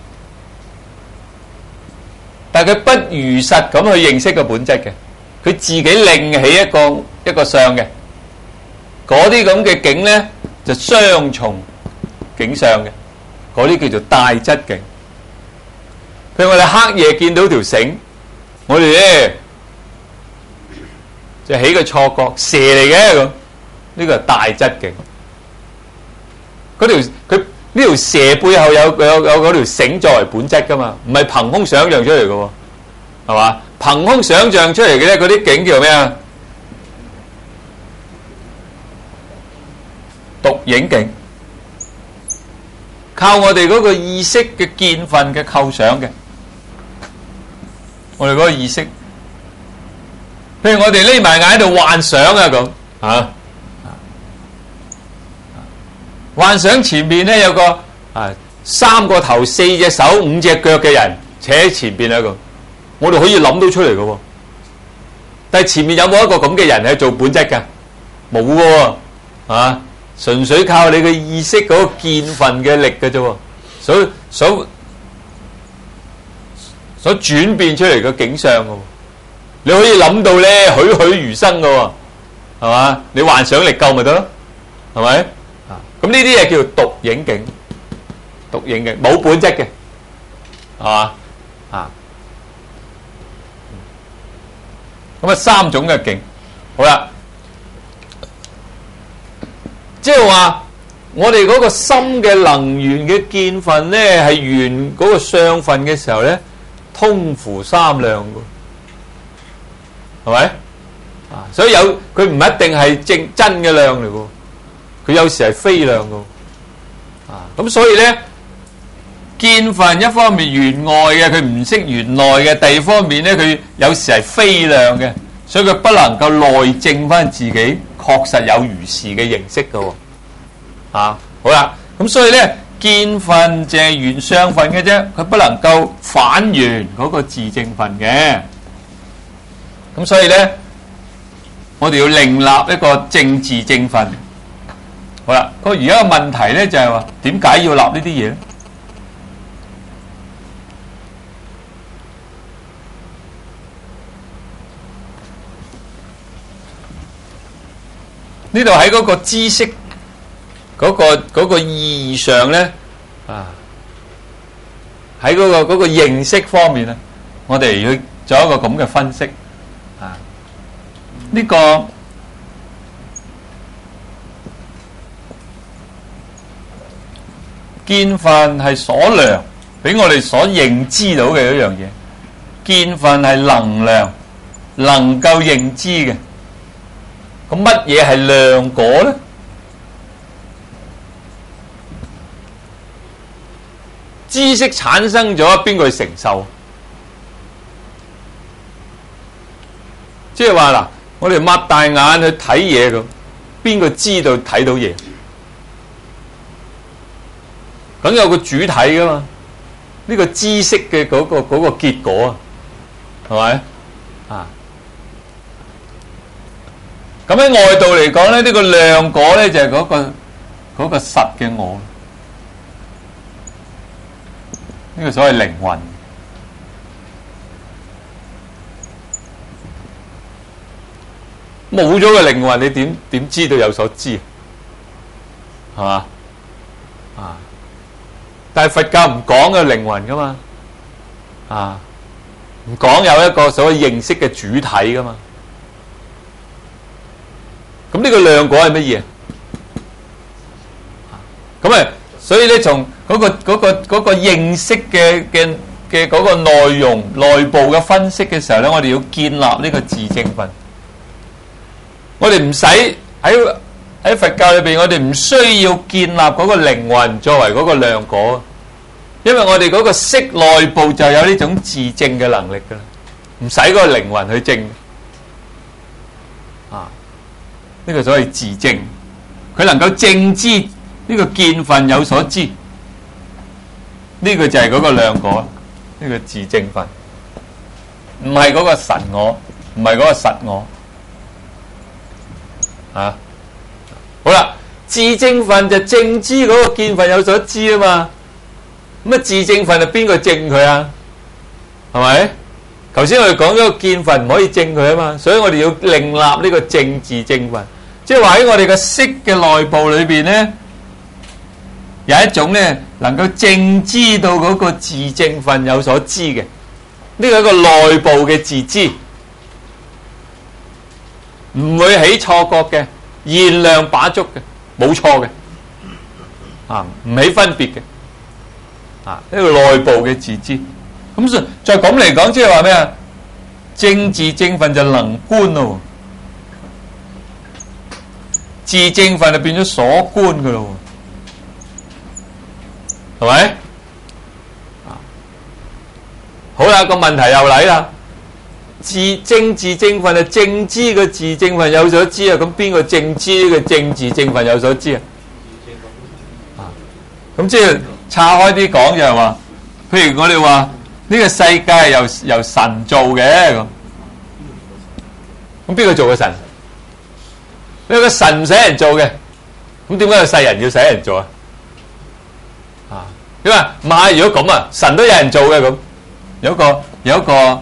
但係佢不如實咁去認識個本質嘅，佢自己另起一個相嘅。嗰啲咁嘅境咧就雙重境相嘅，嗰啲叫做帶質境。譬如我哋黑夜見到條繩，我哋咧就起個錯覺，蛇嚟嘅咁，呢個係帶質境。佢呢條蛇背後有嗰條繩作為本質噶嘛，唔係憑空想象出嚟嘅，係嘛？憑空想象出嚟嘅咧，嗰啲境叫咩啊？獨影境，靠我哋嗰個意識嘅見分嘅構想嘅。我哋嗰個意識，譬如我哋匿埋眼喺度幻想啊咁啊，幻想前面咧有個3個頭4隻手5隻腳嘅人扯喺前邊啊咁，我哋可以諗到出嚟嘅喎。但係前面有冇一個咁嘅人係做本質㗎？冇嘅喎，啊，純粹靠你嘅意識嗰個見分嘅力嘅啫喎，所轉變出嚟嘅景象嘅，你可以諗到咧栩栩如生嘅，係嘛？你幻想力夠咪得咯，係咪？咁呢啲嘢叫做獨影境，獨影境冇本質嘅，係嘛？咁啊3種嘅境，好啦，即係話我哋嗰個心嘅能緣嘅見分咧，係緣嗰個相分嘅時候咧，通乎三量嘅，係咪？所以佢唔一定係真嘅量嚟嘅，佢有時係非量嘅。咁所以咧，見分一方面緣外嘅，佢唔識緣內嘅；第二方面咧，佢有時係非量嘅，所以佢不能夠內證翻自己確實有如是嘅認識嘅。好啦，咁所以咧。見分就係緣相分嘅啫，佢不能夠反緣嗰個自證分嘅。咁所以咧，我哋要另立一個正自證分。好啦，而家個問題咧就係話，點解要立呢啲嘢咧？呢度喺嗰個知識嗰個意義上咧，喺嗰個認識方面咧，我哋要做一個咁嘅分析。呢個見分係所量，俾我哋所認知到嘅一樣嘢。見分係能量，能夠認知嘅。咁乜嘢係量果咧？知識產生咗，邊個去承受？即係話嗱，我哋擘大眼去睇嘢咁，邊個知道睇到嘢？咁有個主體噶嘛？呢個知識嘅嗰個結果啊，係咪？咁喺外道嚟講咧，呢個量果咧就係嗰個實嘅我。 呢個所謂靈魂。冇咗個靈魂，你點知道有所知？係嘛？啊！但係佛教唔講嘅靈魂噶嘛，啊，唔講有一個所謂認識嘅主體噶嘛。咁呢個量果係乜嘢？咁啊，所以咧，從嗰個認識嘅嗰個內容內部嘅分析嘅時候咧，我哋要建立呢個自證分。我哋唔使喺佛教裏邊，我哋唔需要建立嗰個靈魂作為嗰個量果，因為我哋嗰個識內部就有呢種自證嘅能力噶啦，唔使嗰個靈魂去證。啊，呢個所謂自證，佢能夠證知呢個見分有所知，呢個就係嗰個量果，呢個自證分，唔係嗰個神我，唔係嗰個實我。啊，好啦，自證分就證知嗰個見分有所知啊嘛。咁啊，自證分係邊個證佢啊？係咪？頭先我哋講咗個見分唔可以證佢啊嘛，所以我哋要另立呢個證自證分，即係話喺我哋嘅識嘅內部裏邊咧，有一種咧能夠證知到嗰個自證分有所知嘅，呢個係一個內部嘅自知。唔會起錯覺嘅，現量把足嘅，冇錯嘅，啊，唔起分別嘅，啊，呢個內部嘅自知。咁再咁嚟講，即係話咩啊？證自證分就能觀咯，自證分就變咗所觀噶咯，係咪？啊，好啦，個問題又嚟啦。證自證分係證知個自證分有所知啊，咁邊個證知呢個證自證分有所知啊？咁即係岔開啲講就係話，譬如我哋話呢個世界係由神做嘅，咁邊個做嘅神？因為個神唔使人做嘅，咁點解有世人要使人做啊？啊，點啊？唔係，如果咁啊，神都有人做嘅咁，有一個。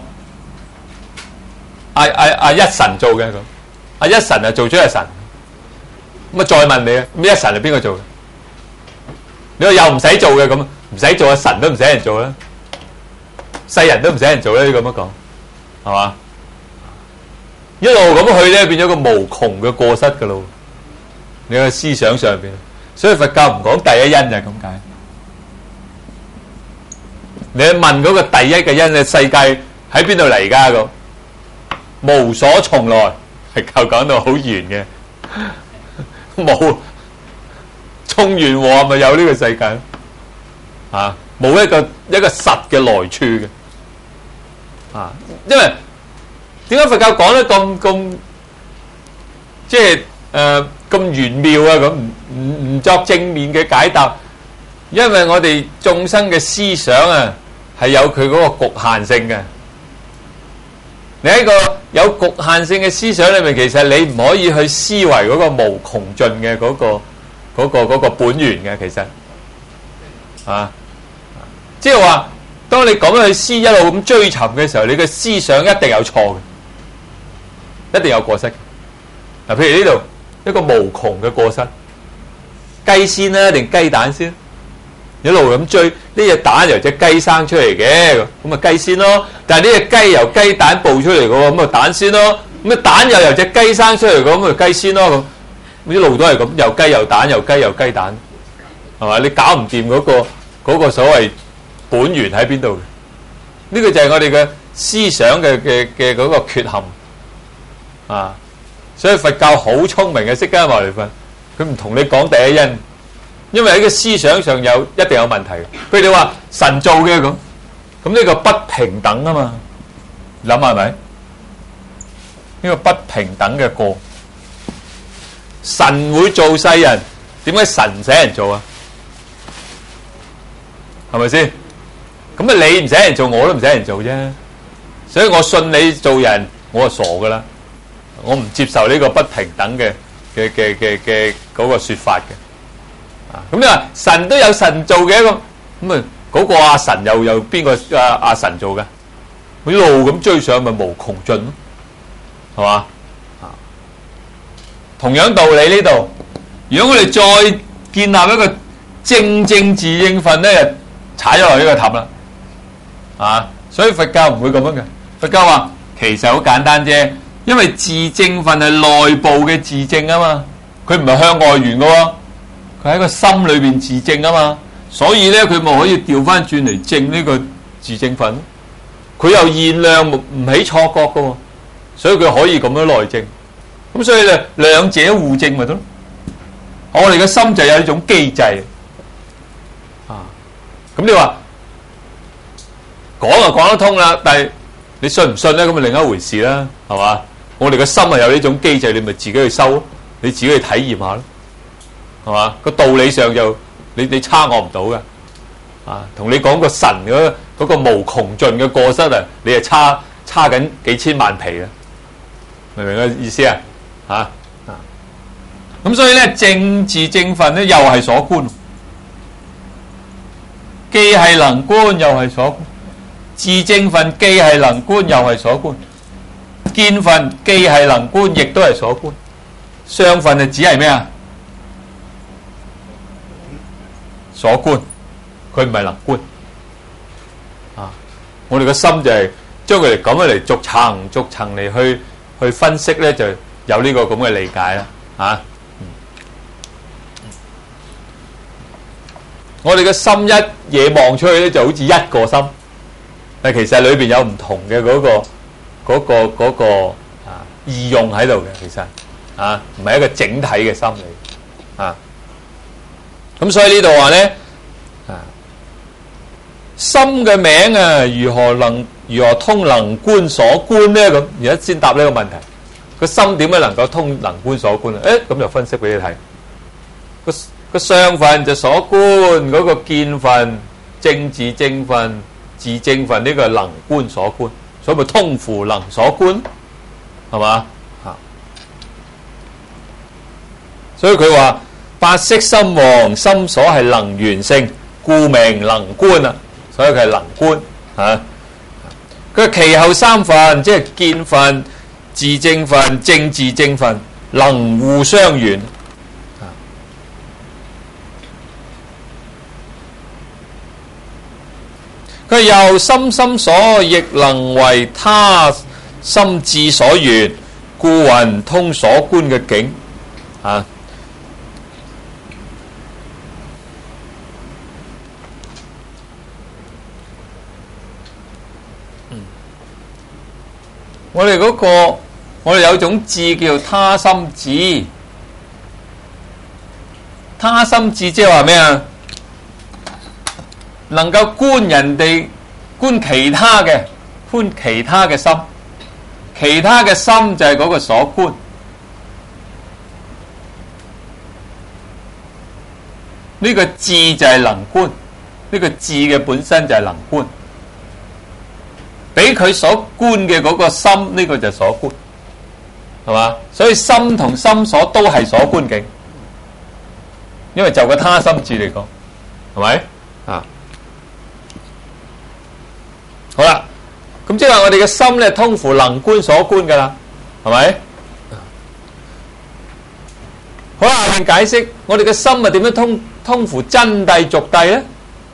一神做嘅咁，一神啊做咗一神，咁啊再問你啊，咁一神係邊個做嘅？你話又唔使做嘅咁，唔使做啊，神都唔使人做啦，世人都唔使人做啦，你咁樣講，係嘛？一路咁去咧，變咗個無窮嘅過失噶咯。你個思想上邊，所以佛教唔講第一因就係咁解。你去問嗰個第一嘅因嘅世界喺邊度嚟噶咁？無所從來，係靠講到好圓嘅，冇衝完禍咪有呢個世界啊，冇一個實嘅來處嘅啊，因為點解佛教講得咁即係咁玄妙啊？咁唔作正面嘅解答，因為我哋眾生嘅思想啊係有佢嗰個局限性嘅。你喺個有局限性嘅思想裏面，其實你唔可以去思維嗰個無窮盡嘅嗰個本源嘅，其實啊，即係話，當你咁樣去思一路咁追尋嘅時候，你嘅思想一定有錯嘅，一定有過失。嗱，譬如呢度一個無窮嘅過失，雞先啦定雞蛋先？一路咁追，呢隻蛋由隻雞生出嚟嘅，咁啊雞先咯。但係呢隻雞由雞蛋爆出嚟嘅，咁啊蛋先咯。咁啊蛋又由隻雞生出嚟嘅，咁啊雞先咯。咁一路都係咁，又雞又蛋，又雞又雞蛋，係嘛？你搞唔掂嗰個所謂本源喺邊度？呢個就係我哋嘅思想嘅嗰個缺陷啊！所以佛教好聰明嘅釋迦牟尼佛，佢唔同你講第一因。因為喺個思想上一定有問題，譬如你話神做嘅咁呢個不平等啊嘛，諗下係咪？呢個不平等嘅過，神會做世人，點解神唔使人做啊？係咪先？咁啊你唔使人做，我都唔使人做啫。所以我信你做人，我係傻噶啦，我唔接受呢個不平等嘅嗰個說法嘅。咁你話神都有神做嘅咁啊， 嗰個阿神又邊個阿神做嘅？佢一路咁追上，咪無窮盡咯，係嘛？同樣道理呢度，如果我哋再建立一個正自應分咧，就踩咗落呢個氹啦，啊！所以佛教唔會咁樣嘅。佛教話其實好簡單啫，因為自正分係內部嘅自正啊嘛，佢唔係向外緣嘅喎，佢喺個心裏邊自正啊嘛，所以咧佢咪可以調翻轉嚟正呢個自正分，佢又現量唔起錯覺嘅喎，所以佢可以咁樣內正。咁所以咧，兩者互證咪得咯。我哋嘅心就有呢種機制啊。咁你話講就講得通啦，但係你信唔信咧？咁啊另一回事啦，係嘛？我哋嘅心係有呢種機制，你咪自己去修，你自己去體驗下咯，係嘛？個道理上就你差我唔到嘅啊。同你講個神嗰個無窮盡嘅過失啊，你係差緊幾千萬皮啊，明唔明個意思啊？咁所以咧，正自正分咧又係所觀，既係能觀又係所觀，自正分既係能觀又係所觀，見分既係能觀亦都係所觀，相分就只係咩啊？所觀，佢唔係能觀啊！我哋個心就係將佢哋咁樣嚟逐層嚟去分析咧，就有呢個咁嘅理解啦，我哋嘅心一嘢望出去咧，就好似一個心，但其實裏邊有唔同嘅嗰個意用喺度嘅，其實唔係一個整體嘅心理咁所以呢度話咧心嘅名啊，如何通能觀所觀咧？咁而家先答呢個問題。個心點樣能夠通能觀所觀啊？咁就分析俾你睇。個相分就所觀，嗰個見分正自正分，自正分呢個能觀所觀，所以咪通乎能所觀，係嘛？所以佢話八識心王心所係能緣性，故名能觀啊。所以佢係能觀佢其後三分即係見分、自正分、正自正分，能互相緣。佢又心所亦能為他心智所緣，故云通所觀嘅境我哋有種智叫他心智，他心智即係話咩啊？能夠觀人哋，觀其他嘅，觀其他嘅心，其他嘅心就係嗰個所觀。呢個智就係能觀，呢個智嘅本身就係能觀。俾佢所觀嘅嗰個心，呢個就係所觀，係嘛？所以心同心所都係所觀境，因為就個他心智嚟講，係咪好啦，咁即係話我哋嘅心咧通乎能觀所觀噶啦，係咪？好啦，下面解釋我哋嘅心係點樣通乎真諦俗諦咧？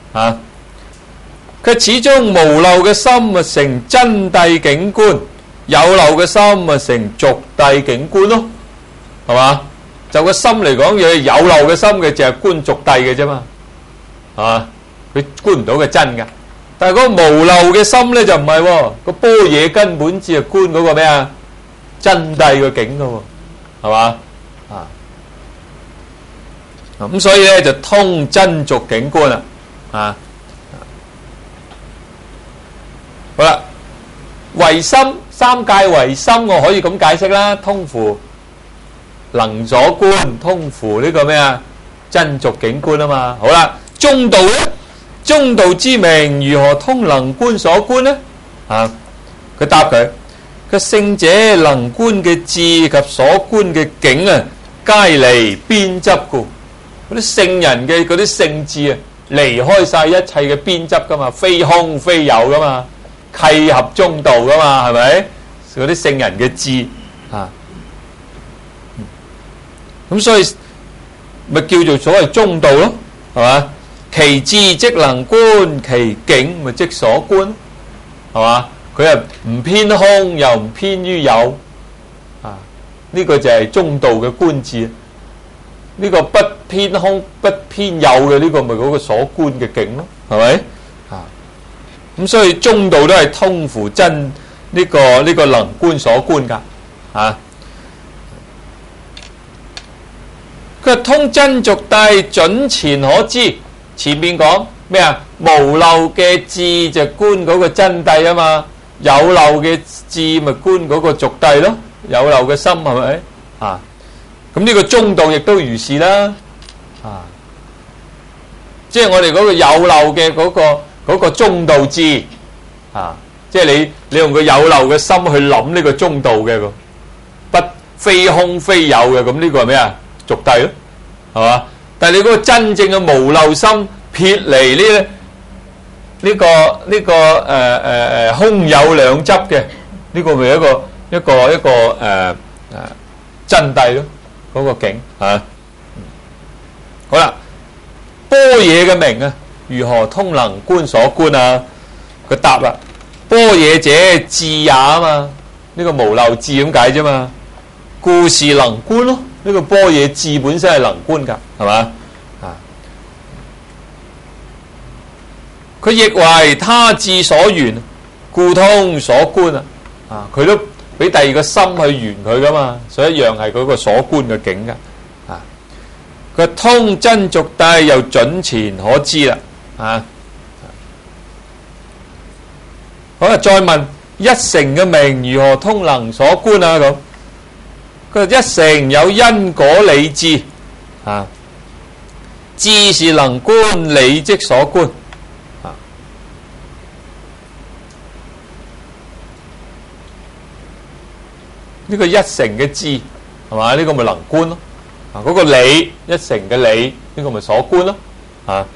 佢始終無漏嘅心啊成真諦境觀，有漏嘅心啊成俗諦境觀咯，係嘛？就個心嚟講，有漏嘅心嘅就係觀俗諦嘅啫嘛，係嘛？佢觀唔到嘅真噶，但係嗰個無漏嘅心咧就唔係喎，個般若根本只係觀嗰個咩啊？真諦嘅境噶喎，係嘛？咁所以咧就通真俗境觀啦，好啦，唯心三界唯心，我可以咁解釋啦，通乎能所觀，通乎呢個咩啊？真俗境觀啊嘛。好啦，中道咧，中道之名如何通能觀所觀呢？佢答佢聖者能觀嘅智及所觀嘅境啊，皆離邊執故。嗰啲聖人嘅嗰啲聖智啊， 離開晒一切嘅邊執噶嘛，非空非有噶嘛，契合中道噶嘛，係咪？嗰啲聖人嘅智啊，咁所以咪叫做所謂中道咯，係嘛？其智即能觀，其境咪即所觀，係嘛？佢又唔偏空，又唔偏於有，啊，呢個就係中道嘅觀智。呢個不偏空不偏有嘅呢個咪嗰個所觀嘅境咯，係咪？啊，咁所以中道都係通乎真呢個能觀所觀噶，啊。佢通真俗諦，準前可知。前面講咩啊？無漏嘅智就觀嗰個真諦啊嘛，有漏嘅智咪觀嗰個俗諦咯，有漏嘅心係咪？啊，咁呢個中道亦都如是啦，啊，即係我哋嗰個有漏嘅嗰個中道智，啊，即係你用個有漏嘅心去諗呢個中道嘅個不非空非有嘅，咁呢個係咩啊？俗諦咯，係嘛？但係你嗰個真正嘅無漏心撇離呢個空有兩執嘅呢個咪一個真諦咯，嗰個境啊。好啦，般若嘅名啊，如何通能觀所觀啊？佢答啦，般若者智也啊嘛，呢個無漏智咁解啫嘛，故是能觀咯。呢個般若智本身係能觀噶，係嘛？啊，佢亦為他智所緣，故通所觀啊！啊，佢都俾第二個心去緣佢噶嘛，所以一樣係嗰個所觀嘅境噶。啊，佢通真俗諦又準前可知啦。啊，好啦，再問一乘嘅名如何通能所觀啊？咁。佢一乘有因果理智，啊，智是能觀，理即所觀，啊，呢個一乘嘅智係嘛？呢個咪能觀咯，啊，嗰個理一乘嘅理呢個咪所觀咯，啊，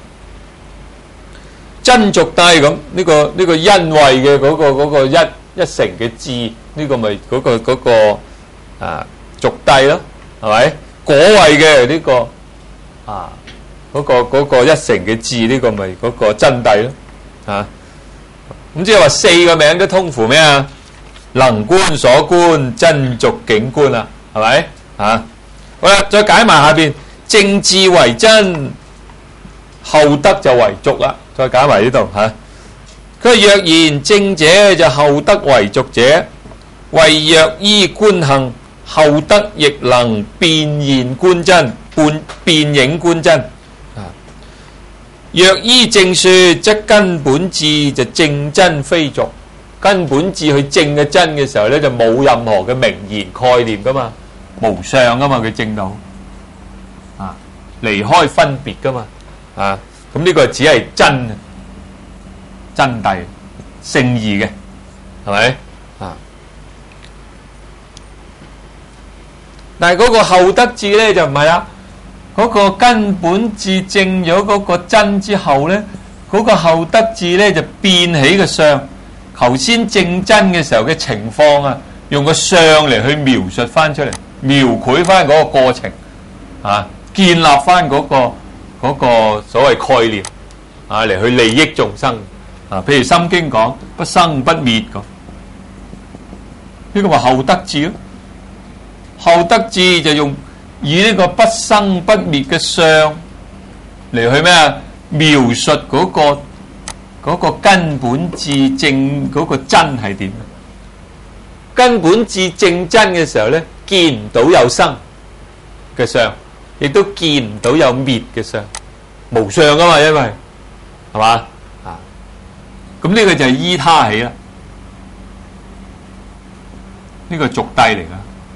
真俗諦咁呢個因位嘅嗰個一乘嘅智呢個咪嗰個啊。俗諦咯，係咪？果位嘅呢個啊，嗰個一乘嘅智呢個咪嗰個真諦咯，啊，咁即係話四個名都通乎咩啊？能觀所觀，真俗境觀啦，係咪？啊，好啦，再解埋下邊，正智為真，後得就為俗啦。再解埋呢度吓，佢若言正者就後得為俗者，為若依觀行。後得亦能變現觀真，變影觀真。啊，若依正說，則根本智就正真非俗。根本智去正嘅真嘅時候咧，就冇任何嘅名言概念噶嘛，無相噶嘛，佢正到啊，離開分別噶嘛，啊，咁呢個只係真諦聖義嘅，係咪？但係嗰個後得智咧就唔係啦，嗰個根本智正咗嗰個真之後咧，嗰個後得智咧就變起個相。頭先正真嘅時候嘅情況啊，用個相嚟去描述翻出嚟，描繪翻嗰個過程啊，建立翻嗰個所謂概念啊，嚟去利益眾生啊。譬如《心經》講不生不滅咁，呢個咪後得智咯。後得智就用以呢個不生不滅嘅相嚟去咩啊？描述嗰個根本智正嗰個真係點？根本智正真嘅時候咧，見唔到有生嘅相，亦都見唔到有滅嘅相，無相啊嘛，因為係嘛啊？咁呢個就係依他起啦，呢個俗諦嚟噶。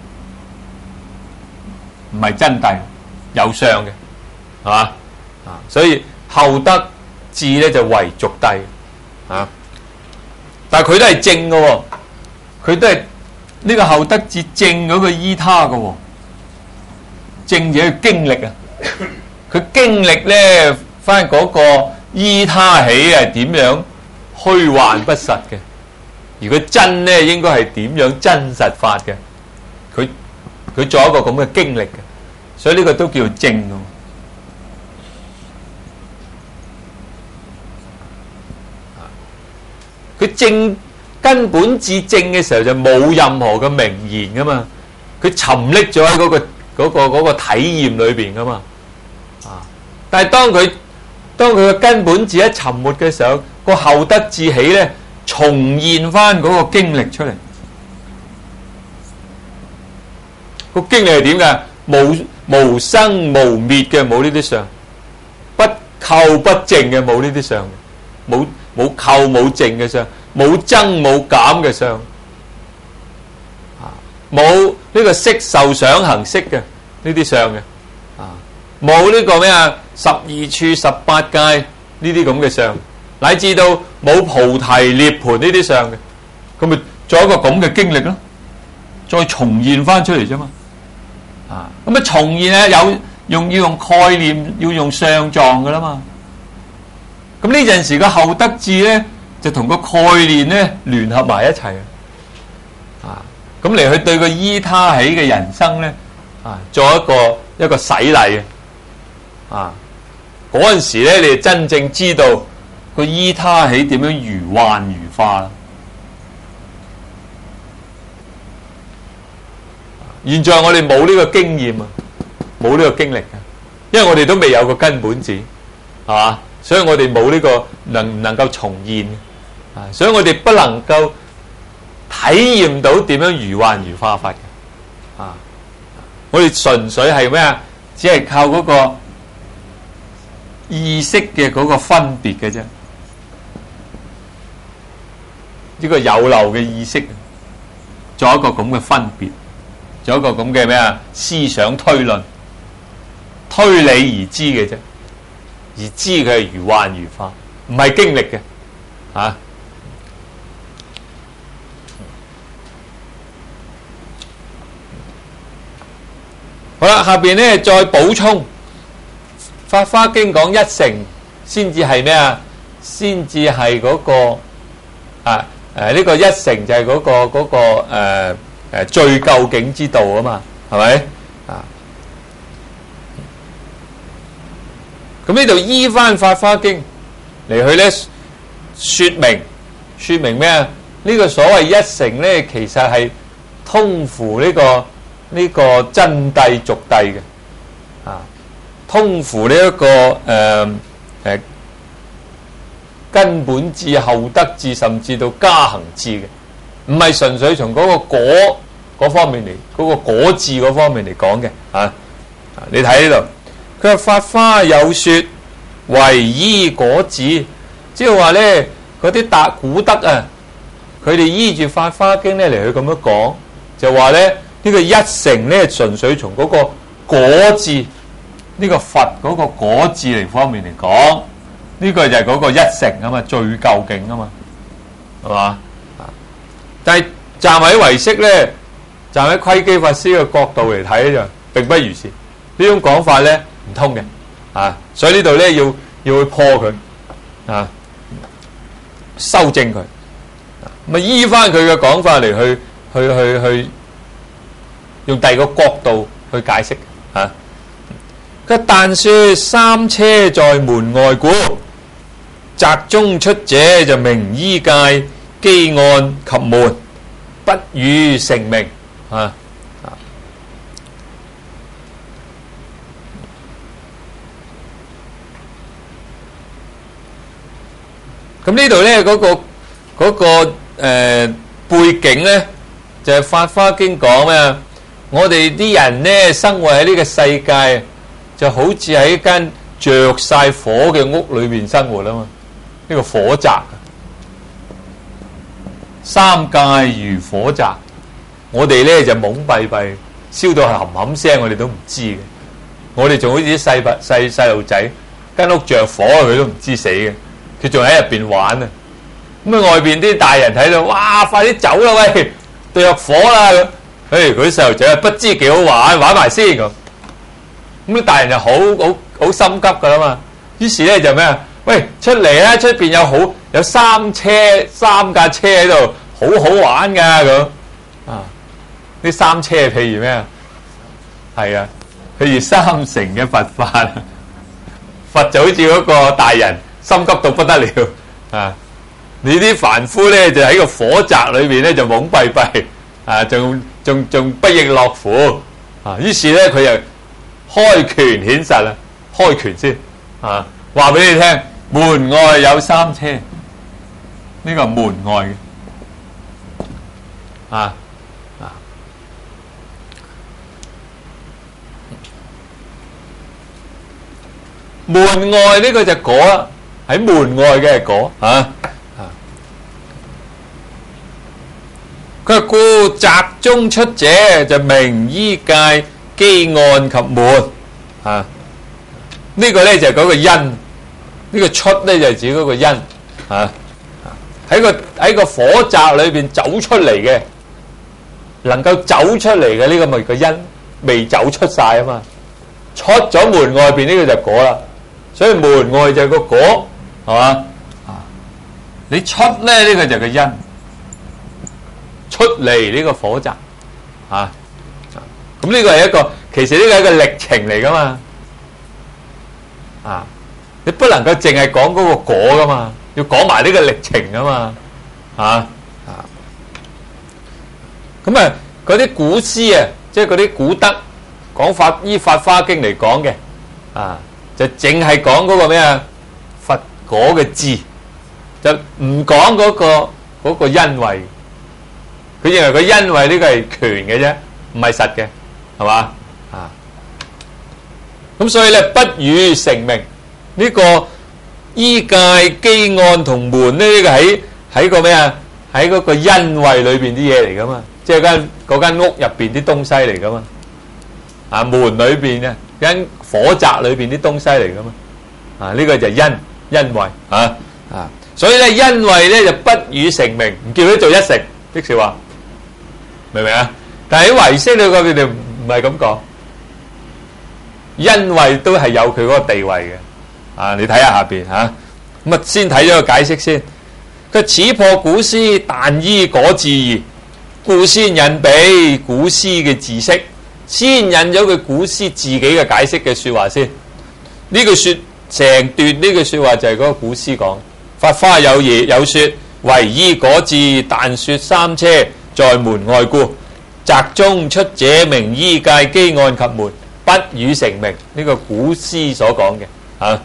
唔係真諦，有相嘅，係嘛？啊，所以後得智咧就為俗諦，啊，但係佢都係正嘅喎，佢都係呢個後得智正嗰個依他嘅喎，正者經歷啊，佢經歷咧翻嗰個依他起係點樣虛幻不實嘅，而佢真咧應該係點樣真實法嘅，佢做一個咁嘅經歷嘅，所以呢個都叫證嘅。佢證根本至證嘅時候就冇任何嘅名言噶嘛，佢沉溺咗喺嗰個體驗裏邊噶嘛，但係當佢嘅根本至一沉沒嘅時候，個後得至起咧重現翻嗰個經歷出嚟，個經歷係點㗎？無生無滅嘅，冇呢啲相；不構不淨嘅，冇呢啲相；冇構冇淨嘅相，冇增冇減嘅相，冇呢個色受想行識嘅呢啲相嘅，冇呢個咩啊12處18界呢啲咁嘅相，乃至到冇菩提涅槃呢啲相嘅，咁咪做一個咁嘅經歷咯，再重現翻出嚟啫嘛。咁啊重現咧要用概念，要用相狀噶啦嘛。咁呢陣時個後得智咧就同個概念咧聯合埋一齊咁嚟去對個依他起嘅人生咧做一個洗禮嗰陣時咧你就真正知道個依他起點樣如幻如化啦。現在我哋冇呢個經驗冇呢個經歷因為我哋都未有個根本字，係嘛？所以我哋冇呢個唔能夠重現所以我哋不能夠體驗到點樣如幻如化法嘅我哋純粹係咩啊？只係靠嗰個意識嘅嗰個分別嘅啫，呢個有漏嘅意識做一個咁嘅分別，做一個咁嘅咩啊？思想推論推理而知嘅啫，而知佢係如幻如化，唔係經歷嘅好啦，下邊咧再補充《法華經》講一乘先至係咩啊？先至係嗰個呢個一乘就係嗰個最究竟之道啊嘛，係咪咁呢度依翻《法華經》嚟去咧說明咩啊？呢個所謂一乘咧，其實係通乎呢個真諦俗諦嘅通乎呢一個根本智、後得智，甚至到加行智嘅，唔係純粹從嗰個果嗰方面嚟，嗰個果智嗰方面嚟講嘅你睇呢度。佢話法華有說唯依果智，即係話咧嗰啲古德佢哋依住法華經咧嚟去咁樣講，就話咧呢個一乘咧純粹從嗰個果智，呢個佛嗰個果智嚟方面嚟講，呢個就係嗰個一乘啊嘛，最究竟啊嘛，係嘛？但係站喺唯識咧，站喺窺基法師嘅角度嚟睇咧，就並不如是呢種講法咧。唔通嘅所以呢度咧要去破佢修正佢，咪依翻佢嘅講法嚟去用第二個角度去解釋佢但說三車在門外故，宅中出者就明依戒基案及門，不予成名咁呢度咧嗰個背景咧就係《法華經》講咩？我哋啲人咧生活喺呢個世界，就好似喺一間着晒火嘅屋裏面生活啊嘛。呢個火宅，三界如火宅，我哋咧就懵閉閉，燒到冚冚聲，我哋都唔知嘅。我哋仲好似啲細路仔，間屋着火佢都唔知死嘅。佢仲喺入邊玩咁外邊啲大人睇到，哇！快啲走啦喂，着火啦咁。嗰啲細路仔不知幾好玩，玩埋先咁。啲大人就好心急噶啦嘛， 於是咧就咩啊？喂，出嚟啦！出邊有三架車喺度，好好玩噶咁啊！啲三車譬如咩啊？係啊，譬如三乘嘅佛法，佛就好似嗰個大人，心急到不得了啊！你啲凡夫咧就喺個火宅裏邊咧就懵閉閉啊，仲不亦樂乎啊！於是咧佢又開權顯實啦，開權先啊，話俾你聽，門外有三車，呢個係門外嘅啊。門外呢個就果啦，喺門外嘅係果啊。佢話故宅中出者就明依界基案及門啊。呢個咧就係嗰個因，呢個出咧就係指嗰個因啊。喺個火宅裏邊走出嚟嘅，能夠走出嚟嘅呢個咪個因，未走出晒啊嘛。出咗門外邊呢個就果啦。所以門外就係個果，係嘛？你出咧呢個就係個因，出嚟呢個火宅，咁呢個係一個，其實呢個係一個歷程嚟噶嘛，你不能夠淨係講嗰個果噶嘛，要講埋呢個歷程噶嘛，咁啊嗰啲古詩啊，即係嗰啲古德講依法華經嚟講嘅，就淨係講嗰個咩啊？佛果嘅智，就唔講嗰個因位。佢認為個因位呢個係權嘅啫，唔係實嘅，係嘛？咁所以咧不予成名。呢個依界基案同門呢，呢個喺個咩啊？喺嗰個因位裏邊啲嘢嚟噶嘛，即係嗰間屋入邊啲東西嚟噶嘛。門裏邊啊，間火宅裏邊啲東西嚟噶嘛，呢個就係因位所以咧因位咧就不予成名，唔叫佢做一成，即是話明唔明啊？但係喺唯識裏邊佢哋唔係咁講，因位都係有佢嗰個地位嘅。你睇下下邊咁先睇咗個解釋先。佢此破古詩，但依果自義，故先引彼古詩嘅字式。先引咗佢古詩自己嘅解釋嘅說話先，呢句成段呢句說話就係嗰個古詩講。法華有說，唯依果自，但說三車在門外故，宅中出者明依界基案及門，不予成名。呢個古詩所講嘅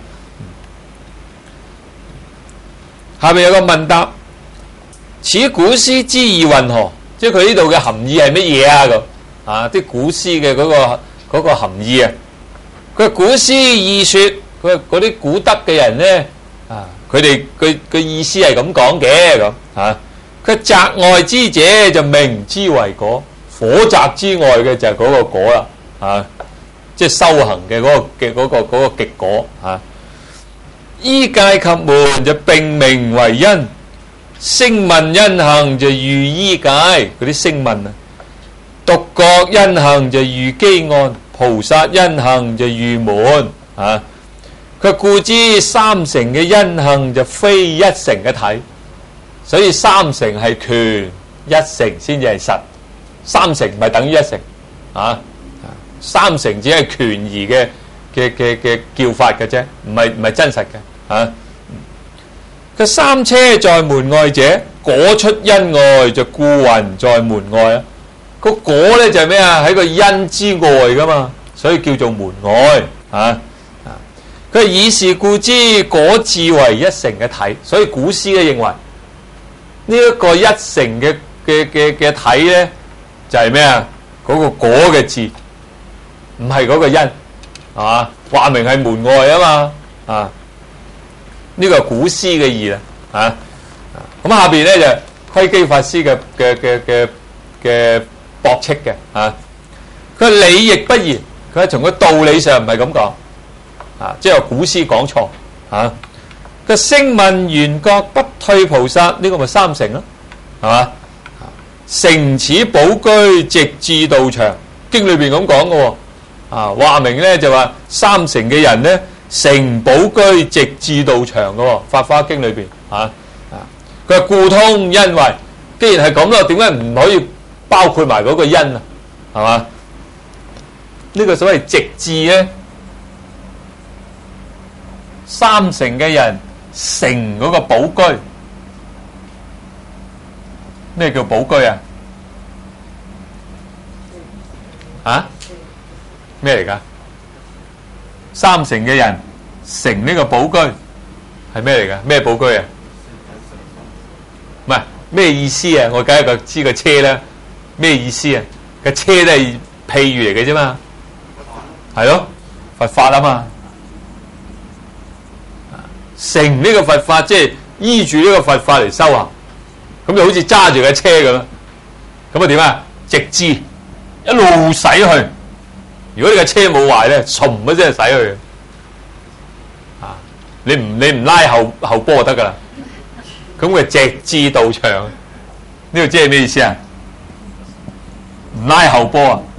下面有個問答，此古詩之意云何？即係佢呢度嘅含義係乜嘢啊？咁啲古詩嘅嗰個含義啊，佢古詩意說，佢嗰啲古德嘅人咧佢哋佢意思係咁講嘅咁佢宅外之者就明之為果，火宅之外嘅就係嗰個果啦即係修行嘅嗰個極果依界及門就並名為因，聲聞因行就喻依界，嗰啲聲聞獨覺因行就喻基案，菩薩因行就喻門佢故知三乘嘅因行就非一乘嘅體，所以三乘係權，一乘先至係實，三乘唔係等於一乘三乘只係權宜嘅叫法嘅啫，唔係真實嘅佢三車在門外者，果出因外就故云在門外個果咧就係咩啊？喺個因之外噶嘛，所以叫做門外佢以是故知果自為一乘嘅體，所以古詩咧認為呢一個一乘嘅體咧就係咩啊？嗰個果嘅字唔係嗰個因話明係門外啊嘛呢個係古詩嘅意啦咁下邊咧就窺基法師嘅駁斥嘅佢理亦不然，佢係從個道理上唔係咁講即係古詩講錯佢聲聞緣覺不退菩薩，呢個咪三乘咯係嘛？乘此寶居直至道場，經裏邊咁講嘅話明咧就話三乘嘅人咧成寶居，直至道場嘅喎，《法華經》裏邊佢話故通因為，既然係咁啦，點解唔可以包括埋嗰個因啊？係嘛？呢個所謂直至咧，三成嘅人成嗰個寶居。咩叫寶居啊？咩嚟噶？三成嘅人成呢個寶居係咩嚟噶？咩寶居啊？唔係咩意思啊？我梗係知個車啦，咩意思啊？個車都係譬喻嚟嘅啫嘛，係咯，佛法啊嘛。成呢個佛法即係依住呢個佛法嚟修行，咁就好似揸住架車咁，咁啊點啊？直至一路駛去。如果你架車冇壞咧，唰一聲駛去。你唔拉後波就得噶啦。咁佢直至道場，呢個即係咩意思啊？唔拉後波啊？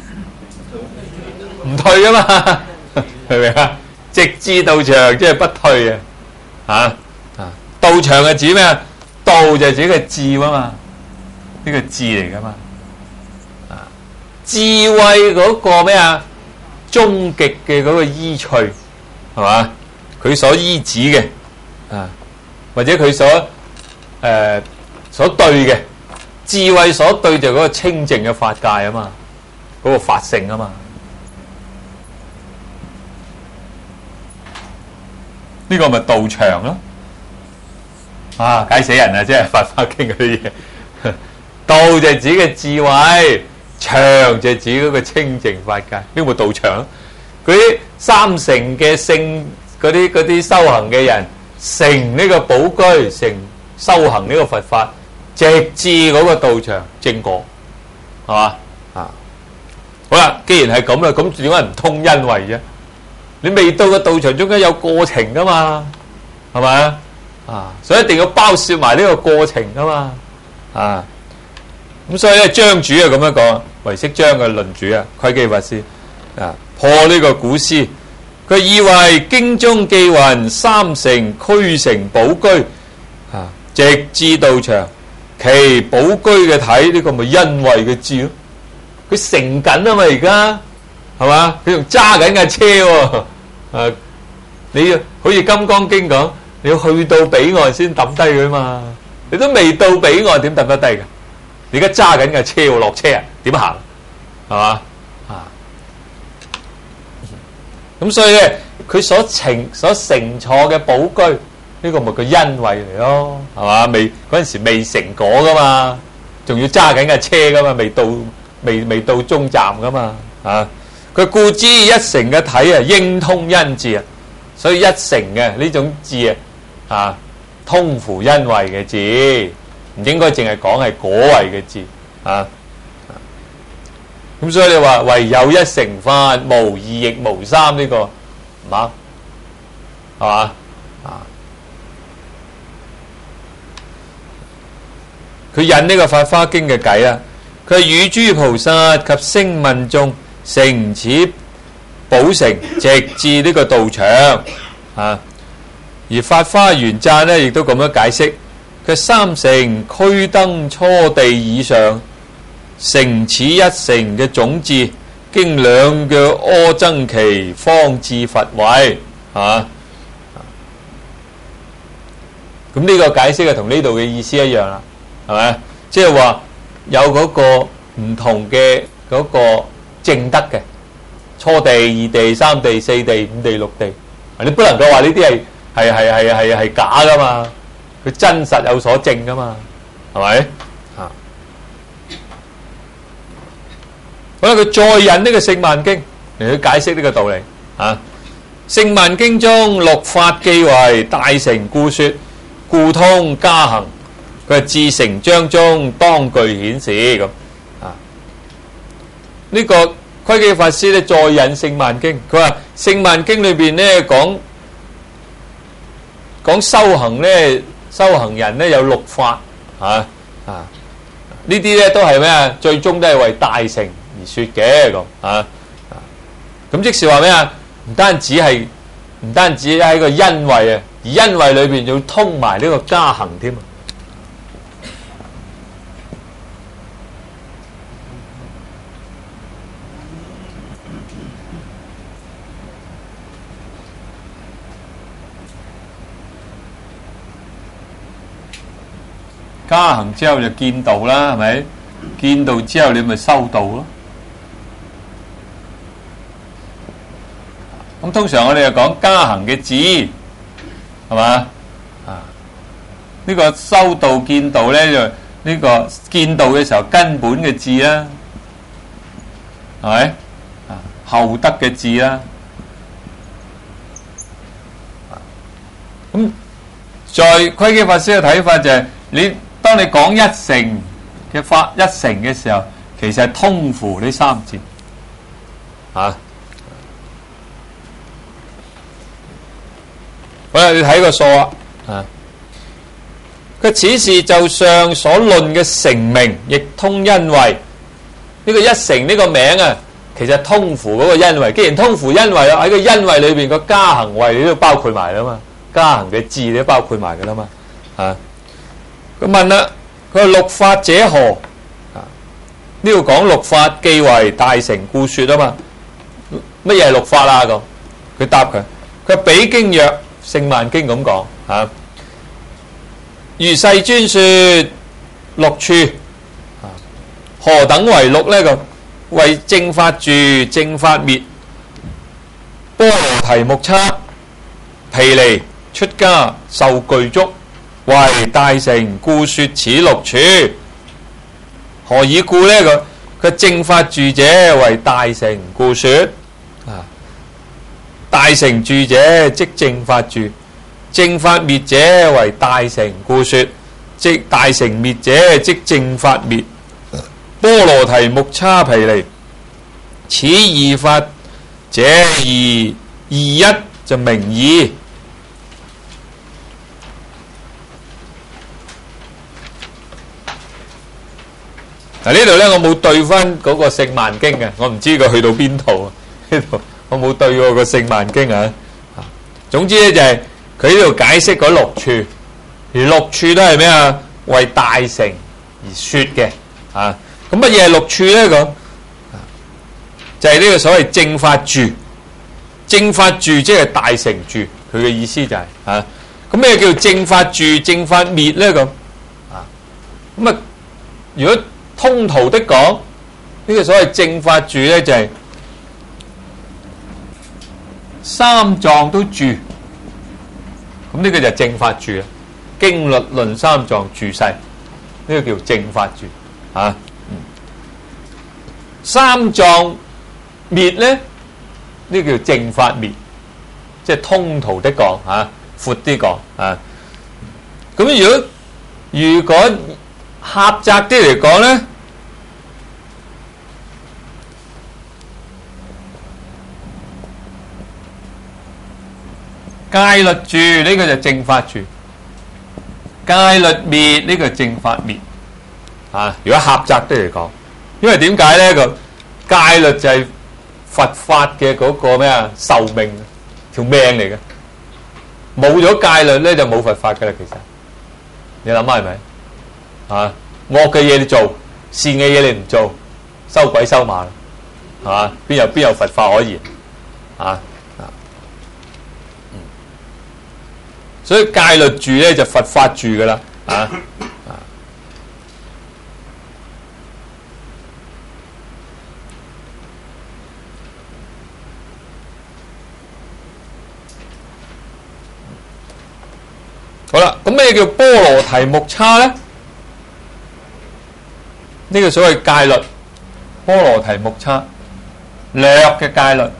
唔退啊嘛，係咪啊？直至道場即係不退啊！道場係指咩啊？道就係指個智啊嘛，呢個智嚟噶嘛。智慧嗰個咩啊？終極嘅嗰個依趣係嘛？佢所依止嘅或者佢所對嘅智慧所對就嗰個清淨嘅法界啊嘛，嗰個法性啊嘛。呢個咪道場咯。解死人啊！即係《法華經》嗰啲嘢，道就指嘅智慧，場就指嗰個清淨法界。邊個道場？嗰啲三成嘅聖嗰啲修行嘅人，成呢個寶居，成修行呢個佛法，直至嗰個道場正果，係嘛？好啦，既然係咁啦，咁點解唔通因為啫？你未到個道場中間有過程噶嘛，係咪所以一定要包括埋呢個過程噶嘛，咁所以咧，張主咁樣講，唯識章嘅論主窺基法師破呢個古詩，佢以為經中記云三成俱成寶居，直至道場，其寶居嘅體呢個咪因為嘅智咯，佢成緊啊嘛，而家係嘛？佢仲揸緊架車喎，你要好似《金剛經》講，你要去到彼岸先抌低佢嘛，你都未到彼岸點抌得低㗎？你而家揸緊架車喎，落車點行？係嘛？咁所以咧，佢所乘坐嘅寶居，呢個咪個因位嚟咯，係嘛？嗰陣時未成果噶嘛，仲要揸緊架車噶嘛，未到終站噶嘛，佢故知一乘嘅體應通因智所以一乘嘅呢種智通乎因位嘅智，唔應該淨係講係果位嘅智咁所以你話唯有一乘法，無二亦無三，呢個唔啱，係嘛？佢引呢個《法華經》嘅偈啊，佢係與諸菩薩及聲聞眾成此寶城，直至呢個道場而《法華玄贊》呢，亦都咁樣解釋，佢三乘俱登初地以上。成此一乘嘅種智，經兩嘅阿僧祇，方至佛位咁呢個解釋係同呢度嘅意思一樣啦，係咪？即係話有嗰個唔同嘅嗰個證德嘅初地、二地、三地、四地、五地、六地，你不能夠話呢啲係假噶嘛，佢真實有所證噶嘛，係咪？好啦，佢再引呢個《聖曼經》嚟去解釋呢個道理《聖曼經》中六法既為大乘故說，故通加行。佢係至誠章中當具顯示咁呢個窺基法師咧再引《聖曼經》，佢話《聖曼經》裏邊咧講修行咧，修行人咧有六法呢啲咧都係咩啊？最終都係為大乘而說嘅咁咁即是話咩啊？唔單止係唔單止喺個因位啊，而因位裏邊要通埋呢個加行添啊。 加行之後就見道啦，係咪？見道之後你咪修道咯。咁通常我哋就講加行嘅智，係嘛？啊，呢個修道見道咧就呢個見道嘅時候根本嘅智啦，係咪？啊，後得嘅智啦。咁在窺基法師嘅睇法就係你。當你講一乘嘅法一乘嘅時候，其實係通乎呢三節啊。好啦，你睇個數啊。佢此事就上所論嘅成名，亦通因位。呢個一乘呢個名啊，其實通乎嗰個因位。既然通乎因位啦，喺個因位裏邊個加行位你都包括埋啦嘛，加行嘅智你都包括埋噶啦嘛。啊。佢問啦，佢話六法者何？啊，呢度講六法既為大乘故說啊嘛。乜嘢係六法啊？咁佢答佢，佢話比經曰《聖曼經》咁講啊。如世尊說六處，何等為六呢？咁為正法住、正法滅、波羅提木叉、毗尼、出家、受具足。為大乘故說此六處，何以故呢？佢正法住者為大乘故說啊，大乘住者即正法住，正法滅者為大乘故說，即大乘滅者即正法滅。波羅提木叉毗尼，此二法者二一就名義。嗱，呢度咧，我冇對翻嗰個聖曼經嘅，我唔知佢去到邊度啊。呢度我冇對過個聖曼經啊。總之咧就係佢呢度解釋嗰六處，而六處都係咩啊？為大乘而說嘅啊。咁乜嘢係六處咧？咁就係呢個所謂正法住，正法住即係大乘住。佢嘅意思就係啊。咁咩叫正法住、正法滅咧？咁啊，咁啊，如果通途的講，呢個所謂正法住咧就係三藏都住，咁呢個就係正法住啦。經律論三藏住世，呢個叫正法住啊。三藏滅咧，呢個叫正法滅，即係通途的講啊，闊啲講啊。咁如果狹窄啲嚟講咧，戒律住呢個就正法住，戒律滅呢個正法滅啊。如果狹窄啲嚟講，因為點解咧？個戒律就係佛法嘅嗰個咩啊？壽命條命嚟嘅，冇咗戒律咧就冇佛法噶啦。其實你諗下係咪？啊，惡嘅嘢你做，善嘅嘢你唔做，收鬼收馬啦，係嘛？邊有佛法可言啊？所以戒律住咧就佛法住噶啦，啊！好啦，咁咩叫波羅提木叉咧？呢個所謂戒律，波羅提木叉，略嘅戒律，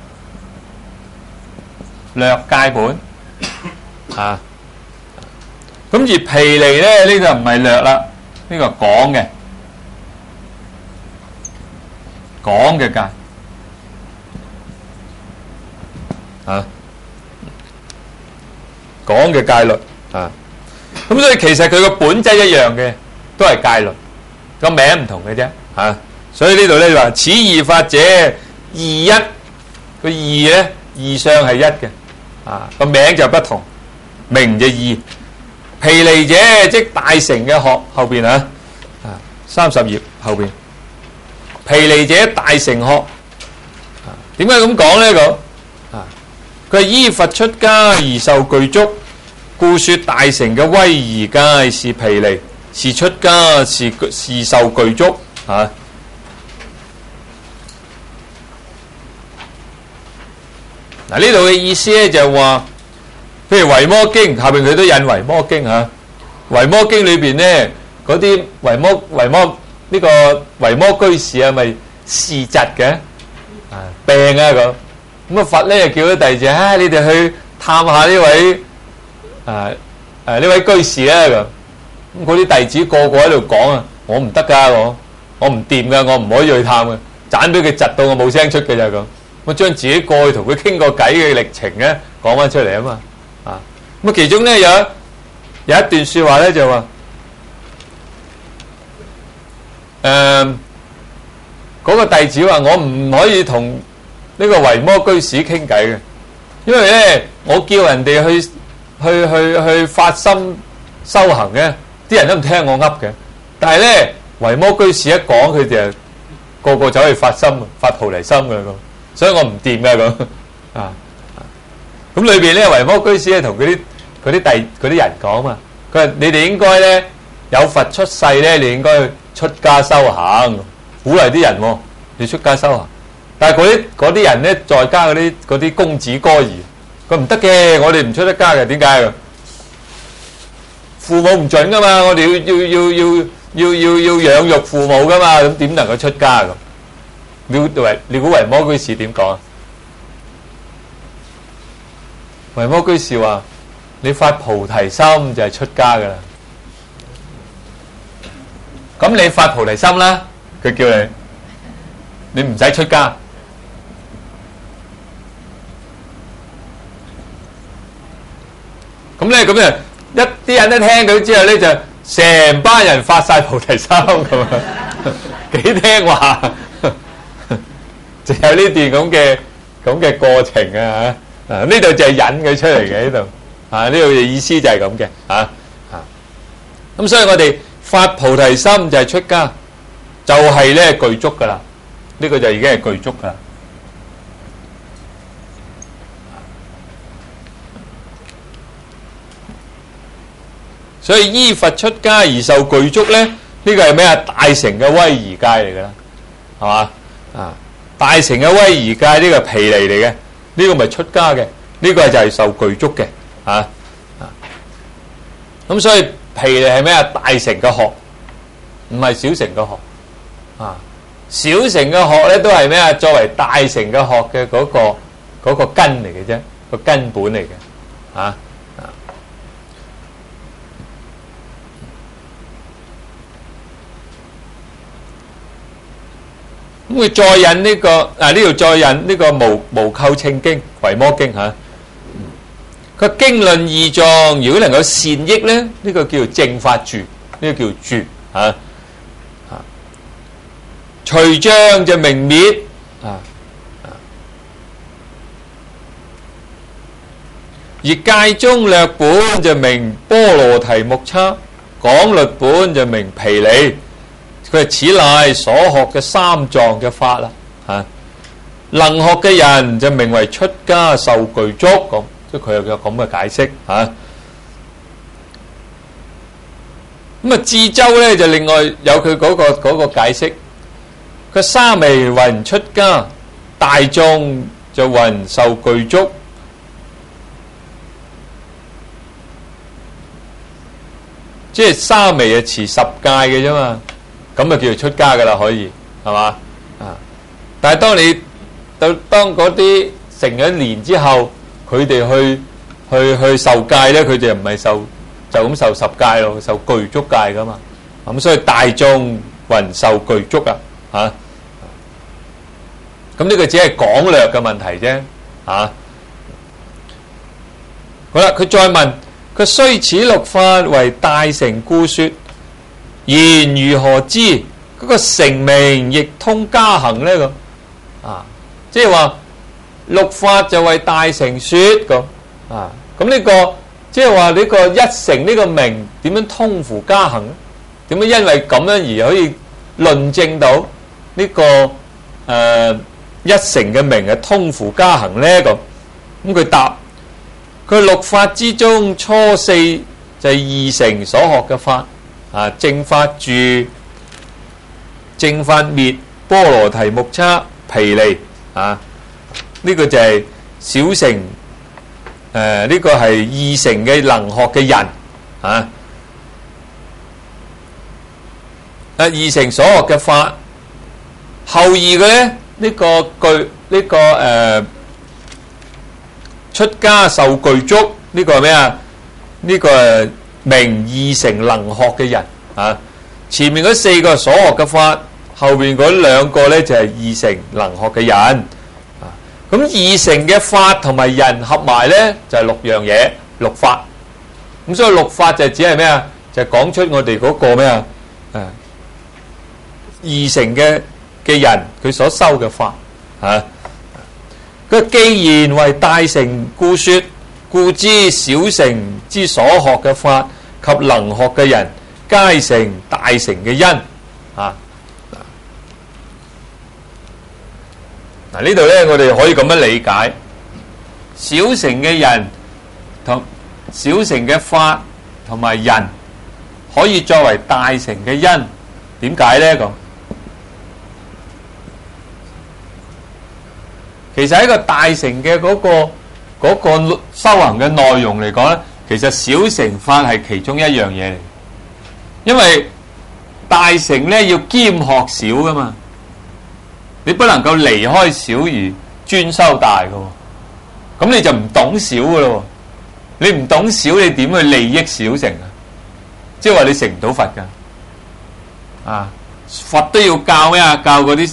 略戒本啊。咁而毗尼咧，呢個唔係略啦，呢個講嘅，講嘅戒啊，講嘅戒律啊。咁所以其實佢個本質一樣嘅，都係戒律，個名唔同嘅啫啊。所以呢度咧就話此二法者二一，個二咧二相係一嘅， 個名就不同，名就異。毗尼者即大乘嘅學後邊30頁後邊，毗尼者大乘學，點解咁講呢？佢係依佛出家而受具足，故說大乘嘅威儀戒是毗尼，是出家是受具足嗱，呢度嘅意思咧就係話，譬如維摩經下邊佢都引維摩經維摩經裏邊咧嗰啲維摩呢個維摩居士係咪視疾嘅病咁佛咧就叫啲弟子你哋去探下呢位呢位居士啦咁嗰啲弟子個個喺度講我唔得噶，我唔掂噶，我唔可以去探嘅，盞俾佢窒到我冇聲出嘅就咁。我將自己過去同佢傾過偈嘅歷程咧講翻出嚟啊嘛咁其中咧有一段說話咧就話嗰個弟子話我唔可以同呢個維摩居士傾偈嘅，因為咧我叫人哋去發心修行嘅，啲人都唔聽我噏嘅，但係咧維摩居士一講，佢哋個個走去發心發菩提心嘅咁，所以我唔掂嘅咁咁裏邊咧維摩居士咧同嗰啲人講嘛，佢話你哋應該咧有佛出世咧，你應該出家修行，鼓勵啲人你出家修行。但係嗰啲人咧在家嗰啲公子哥兒，佢唔得嘅，我哋唔出得家嘅，點解嘅？父母唔准噶嘛，我哋要養育父母噶嘛，咁點能夠出家咁？你估維摩居士點講啊？維摩居士話：你發菩提心就係出家噶啦。咁你發菩提心啦，佢叫你唔使出家。咁咧一啲人一聽到之後咧，就成班人發晒菩提心咁啊，幾聽話，就有呢段咁嘅過程啊！呢度就係引佢出嚟嘅呢度呢度嘅意思就係咁嘅咁所以我哋發菩提心就係出家，就係咧具足噶啦，呢個就已經係具足噶啦。所以依佛出家而受具足咧，呢個係咩啊？大乘嘅威儀戒嚟噶啦，係嘛大乘嘅威儀戒呢個毗尼嚟嘅，呢個咪出家嘅，呢個就係受具足嘅咁所以毗尼係咩啊？大乘嘅學，唔係小乘嘅學小乘嘅學咧都係咩啊？作為大乘嘅學嘅嗰個根嚟嘅啫，個根本嚟嘅咁佢再引呢個呢度再引呢個無垢稱經維摩經佢經論義狀，如果能夠善益咧，呢個叫做正法住，呢個叫住除障就明滅而戒中略本就明波羅提木叉，講律本就明毗尼。佢係此乃所學嘅三藏嘅法啦能學嘅人就名為出家受具足咁，即係佢有咁嘅解釋咁智周咧就另外有佢嗰個解釋，佢沙彌云出家，大眾就云受具足，即係沙彌持10戒嘅啫嘛。咁就叫做出家噶啦，可以係嘛但係當嗰啲成咗年之後，佢哋去受戒咧，佢哋唔係就咁受10戒咯，受具足戒噶嘛。咁所以大眾云受具足咁呢個只係講略嘅問題啫好啦，佢再問佢雖此六法為大乘故說，言如何知嗰個成名亦通加行呢？咁即係話六法就為大乘說咁啊，咁呢個即係話呢個一乘呢個名點樣通乎加行咧？點樣因為咁樣而可以論證到呢個一乘嘅名係通乎加行咧？咁佢答佢六法之中初四就係二乘所學嘅法啊，正法住、正法滅、波羅提木叉、毗尼啊，呢個就係小乘。呢個係二乘嘅能學嘅人啊，二乘所學嘅法，後二嘅咧呢個出家受具足呢個係咩啊？呢個係名二乘能學嘅人啊，前面嗰四個所學嘅法，後邊嗰兩個咧就係二乘能學嘅人。咁二乘嘅法同埋人合埋咧就係六樣嘢，六法。咁所以六法就只係咩啊？就係講出我哋嗰個咩啊？二乘嘅人佢所修嘅法啊。佢既然為大乘故說，故知小乘之所學嘅法及能學嘅人，皆成大乘嘅因啊。嗱，呢度咧，我哋可以咁樣理解，小乘嘅人同小乘嘅法同埋人可以作為大乘嘅因，點解咧？咁其實喺個大乘嘅嗰個修行嘅內容嚟講咧，其實小乘法係其中一樣嘢嚟，因為大乘咧要兼學小噶嘛。你不能夠離開小而專修大嘅，咁你就唔懂小嘅咯。你唔懂小，你點去利益小乘啊？即係話你成唔到佛噶啊！佛都要教咩啊？教嗰啲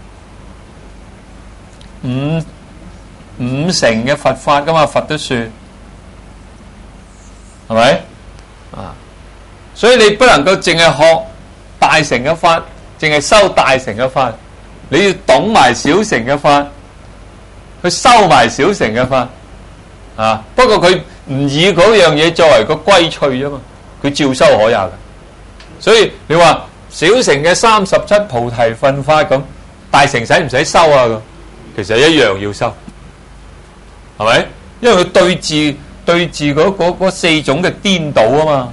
五乘嘅佛法噶嘛，佛都算係咪啊？所以你不能夠淨係學大乘嘅法，淨係修大乘嘅法。你要懂埋小乘嘅法，去修埋小乘嘅法啊！不過佢唔以嗰樣嘢作為個歸趣啫嘛，佢照修可也嘅。所以你話小乘嘅37菩提分法咁，大乘使唔使修啊？咁其實一樣要修，係咪？因為佢對治嗰四種嘅顛倒啊嘛。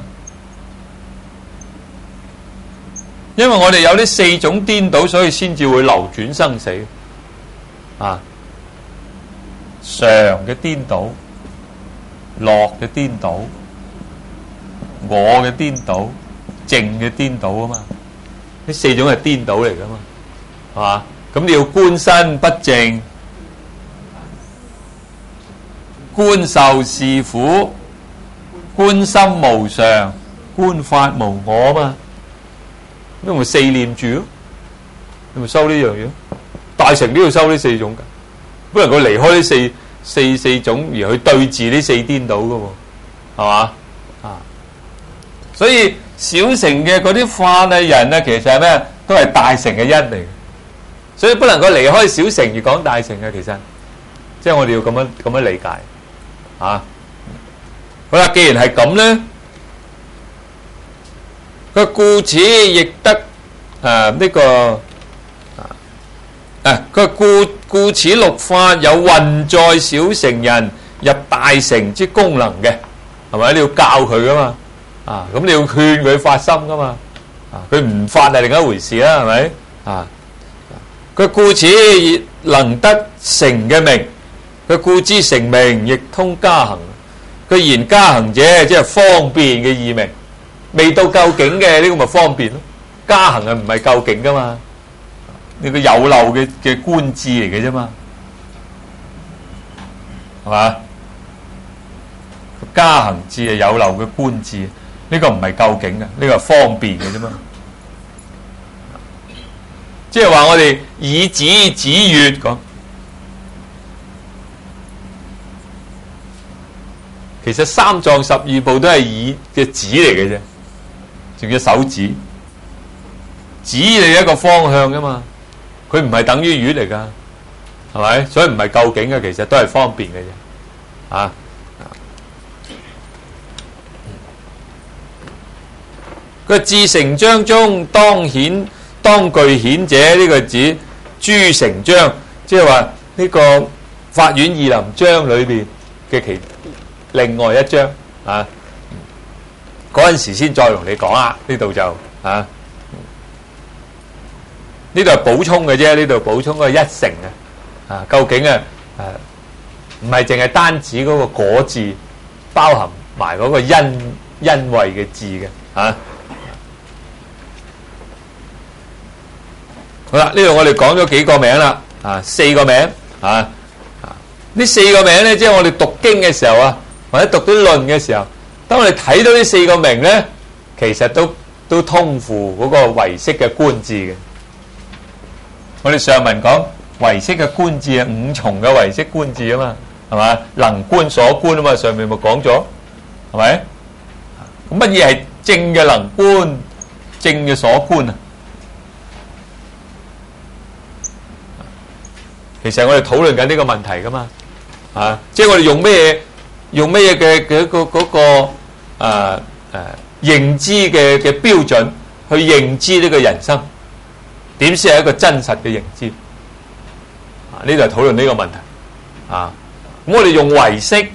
因為我哋有呢四種顛倒，所以先至會流轉生死啊！常嘅顛倒、樂嘅顛倒、我嘅顛倒、靜嘅顛倒啊嘛！呢四種係顛倒嚟噶嘛，係嘛？咁你要觀身不淨，觀受是苦，觀心無常，觀法無我啊嘛！咁咪四念住咯，你咪修呢樣嘢。大乘都要修呢四種噶，不能夠離開呢四種而去對治呢四顛倒噶喎，係嘛啊？所以小乘嘅嗰啲法啊人啊，其實係咩？都係大乘嘅因嚟嘅，所以不能夠離開小乘而講大乘嘅。其實即係我哋要咁樣理解啊。好啦，既然係咁咧。佢故此亦得佢故此六法有運載小乘人入大乘之功能嘅，係咪？你要教佢噶嘛啊？咁你要勸佢發心噶嘛啊？佢唔發係另一回事啦，係咪啊？佢故此能得成嘅名，佢故知成名亦通加行。佢言加行者，即係方便嘅意名。未到究竟嘅呢個咪方便咯，加行係唔係究竟噶嘛？呢個有漏嘅觀智嚟嘅啫嘛，係嘛？加行智係有漏嘅觀智，呢個唔係究竟嘅，呢個係方便嘅啫嘛。即係話我哋以指月講，其實三藏十二部都係以嘅指嚟嘅啫。仲要手指指你一個方向噶嘛，佢唔係等於月嚟噶，係咪？所以唔係究竟嘅，其實都係方便嘅啫。啊， 個至成章中當具顯者呢個指諸成章，即係話呢個法院義林章裏邊嘅另外一章啊。嗰陣時先再同你講啦，呢度就啊，呢度係補充嘅啫，呢度補充嗰個一成啊，究竟唔係淨係單指嗰個果字，包含埋嗰個因為嘅字嘅啊。好啦，呢度我哋講咗幾個名啦，啊，4個名啊，呢4個名咧，即係我哋讀經嘅時候啊，或者讀啲論嘅時候，當我哋睇到呢4個名咧，其實都通附嗰個唯識嘅觀字嘅。我哋上文講唯識嘅觀字啊，5重嘅唯識觀字啊嘛，係嘛？能觀所觀啊嘛，上面咪講咗，係咪？咁乜嘢係正嘅能觀，正嘅所觀啊？其實我哋討論緊呢個問題噶嘛，啊，即係我哋用咩嘢嘅嗰個認知嘅標準去認知呢個人生，點先係一個真實嘅認知？啊，呢度係討論呢個問題。啊，咁我哋用唯識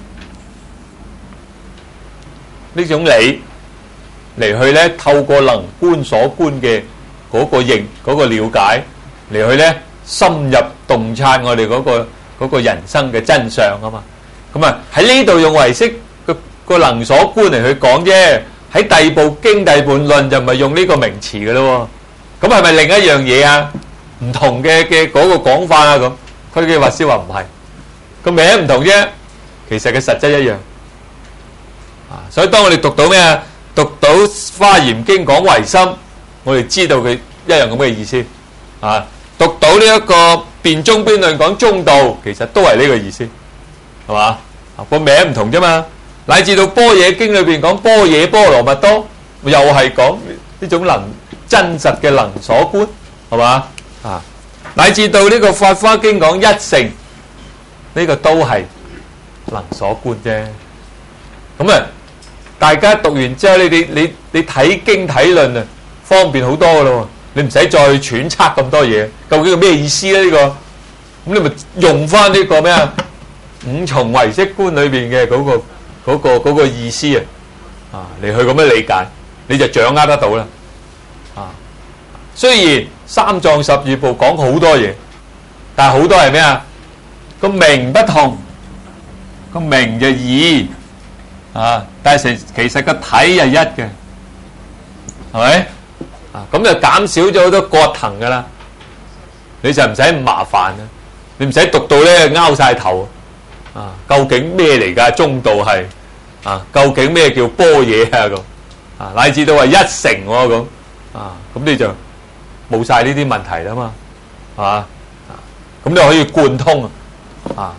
呢種理嚟去咧，透過能觀所觀嘅嗰個了解嚟去咧，深入洞察我哋嗰個人生嘅真相啊嘛。咁啊喺呢度用唯識個能所觀嚟去講啫。喺第二部經第二部論就唔係用呢個名詞嘅咯。咁係咪另一樣嘢啊？唔同嘅嗰個講法啊咁。佢嘅法師話唔係，個名唔同啫，其實嘅實質一樣。啊，所以當我哋讀到咩啊？讀到《華嚴經》講唯心，我哋知道佢一樣咁嘅意思。啊，讀到呢一個《辯中邊論》講中道，其實都係呢個意思，係嘛？個名唔同啫嘛。乃至到《般若經》裏邊講般若波羅蜜多，又係講呢種真實嘅能所觀，係嘛？啊，乃至到呢個《法華經》講一乘，呢個都係能所觀啫。咁啊，大家讀完之後，你睇經睇論啊，方便好多噶咯。你唔使再揣測咁多嘢，究竟係咩意思咧？呢個咁你咪用翻呢個咩啊？5重唯識觀裏邊嘅嗰個意思啊，嚟去咁樣理解，你就掌握得到啦。啊，雖然三藏十二部講好多嘢，但係好多係咩啊？個名不同，個名就異啊，但係其實個體係一嘅，係咪？啊，咁就減少咗好多葛藤噶啦，你就唔使咁麻煩啦，你唔使讀到咧拗晒頭啊！究竟咩嚟㗎？中道係啊？究竟咩叫般若啊？咁啊，乃至到話一乘喎咁啊，咁你就冇晒呢啲問題啦嘛，係嘛？咁你可以貫通啊，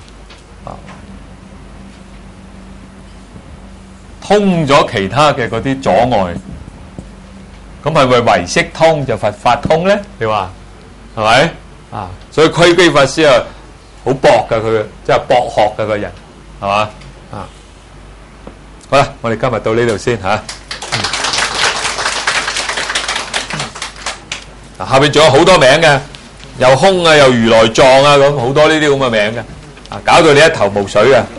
通咗其他嘅嗰啲阻礙。咁係咪唯識通就佛法通咧？你話係咪啊？所以窺基法師啊，好博噶，佢即係博學噶個人，係嘛啊？好啦，我哋今日到呢度先吓。下邊仲有好多名嘅，又空啊，又如來藏啊，咁好多呢啲咁嘅名嘅，啊，搞到你一頭霧水啊！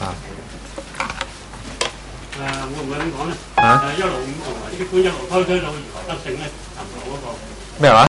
會唔會咁講咧？一路五同埋啲官一路推到如來得勝咧，尋求嗰個咩話？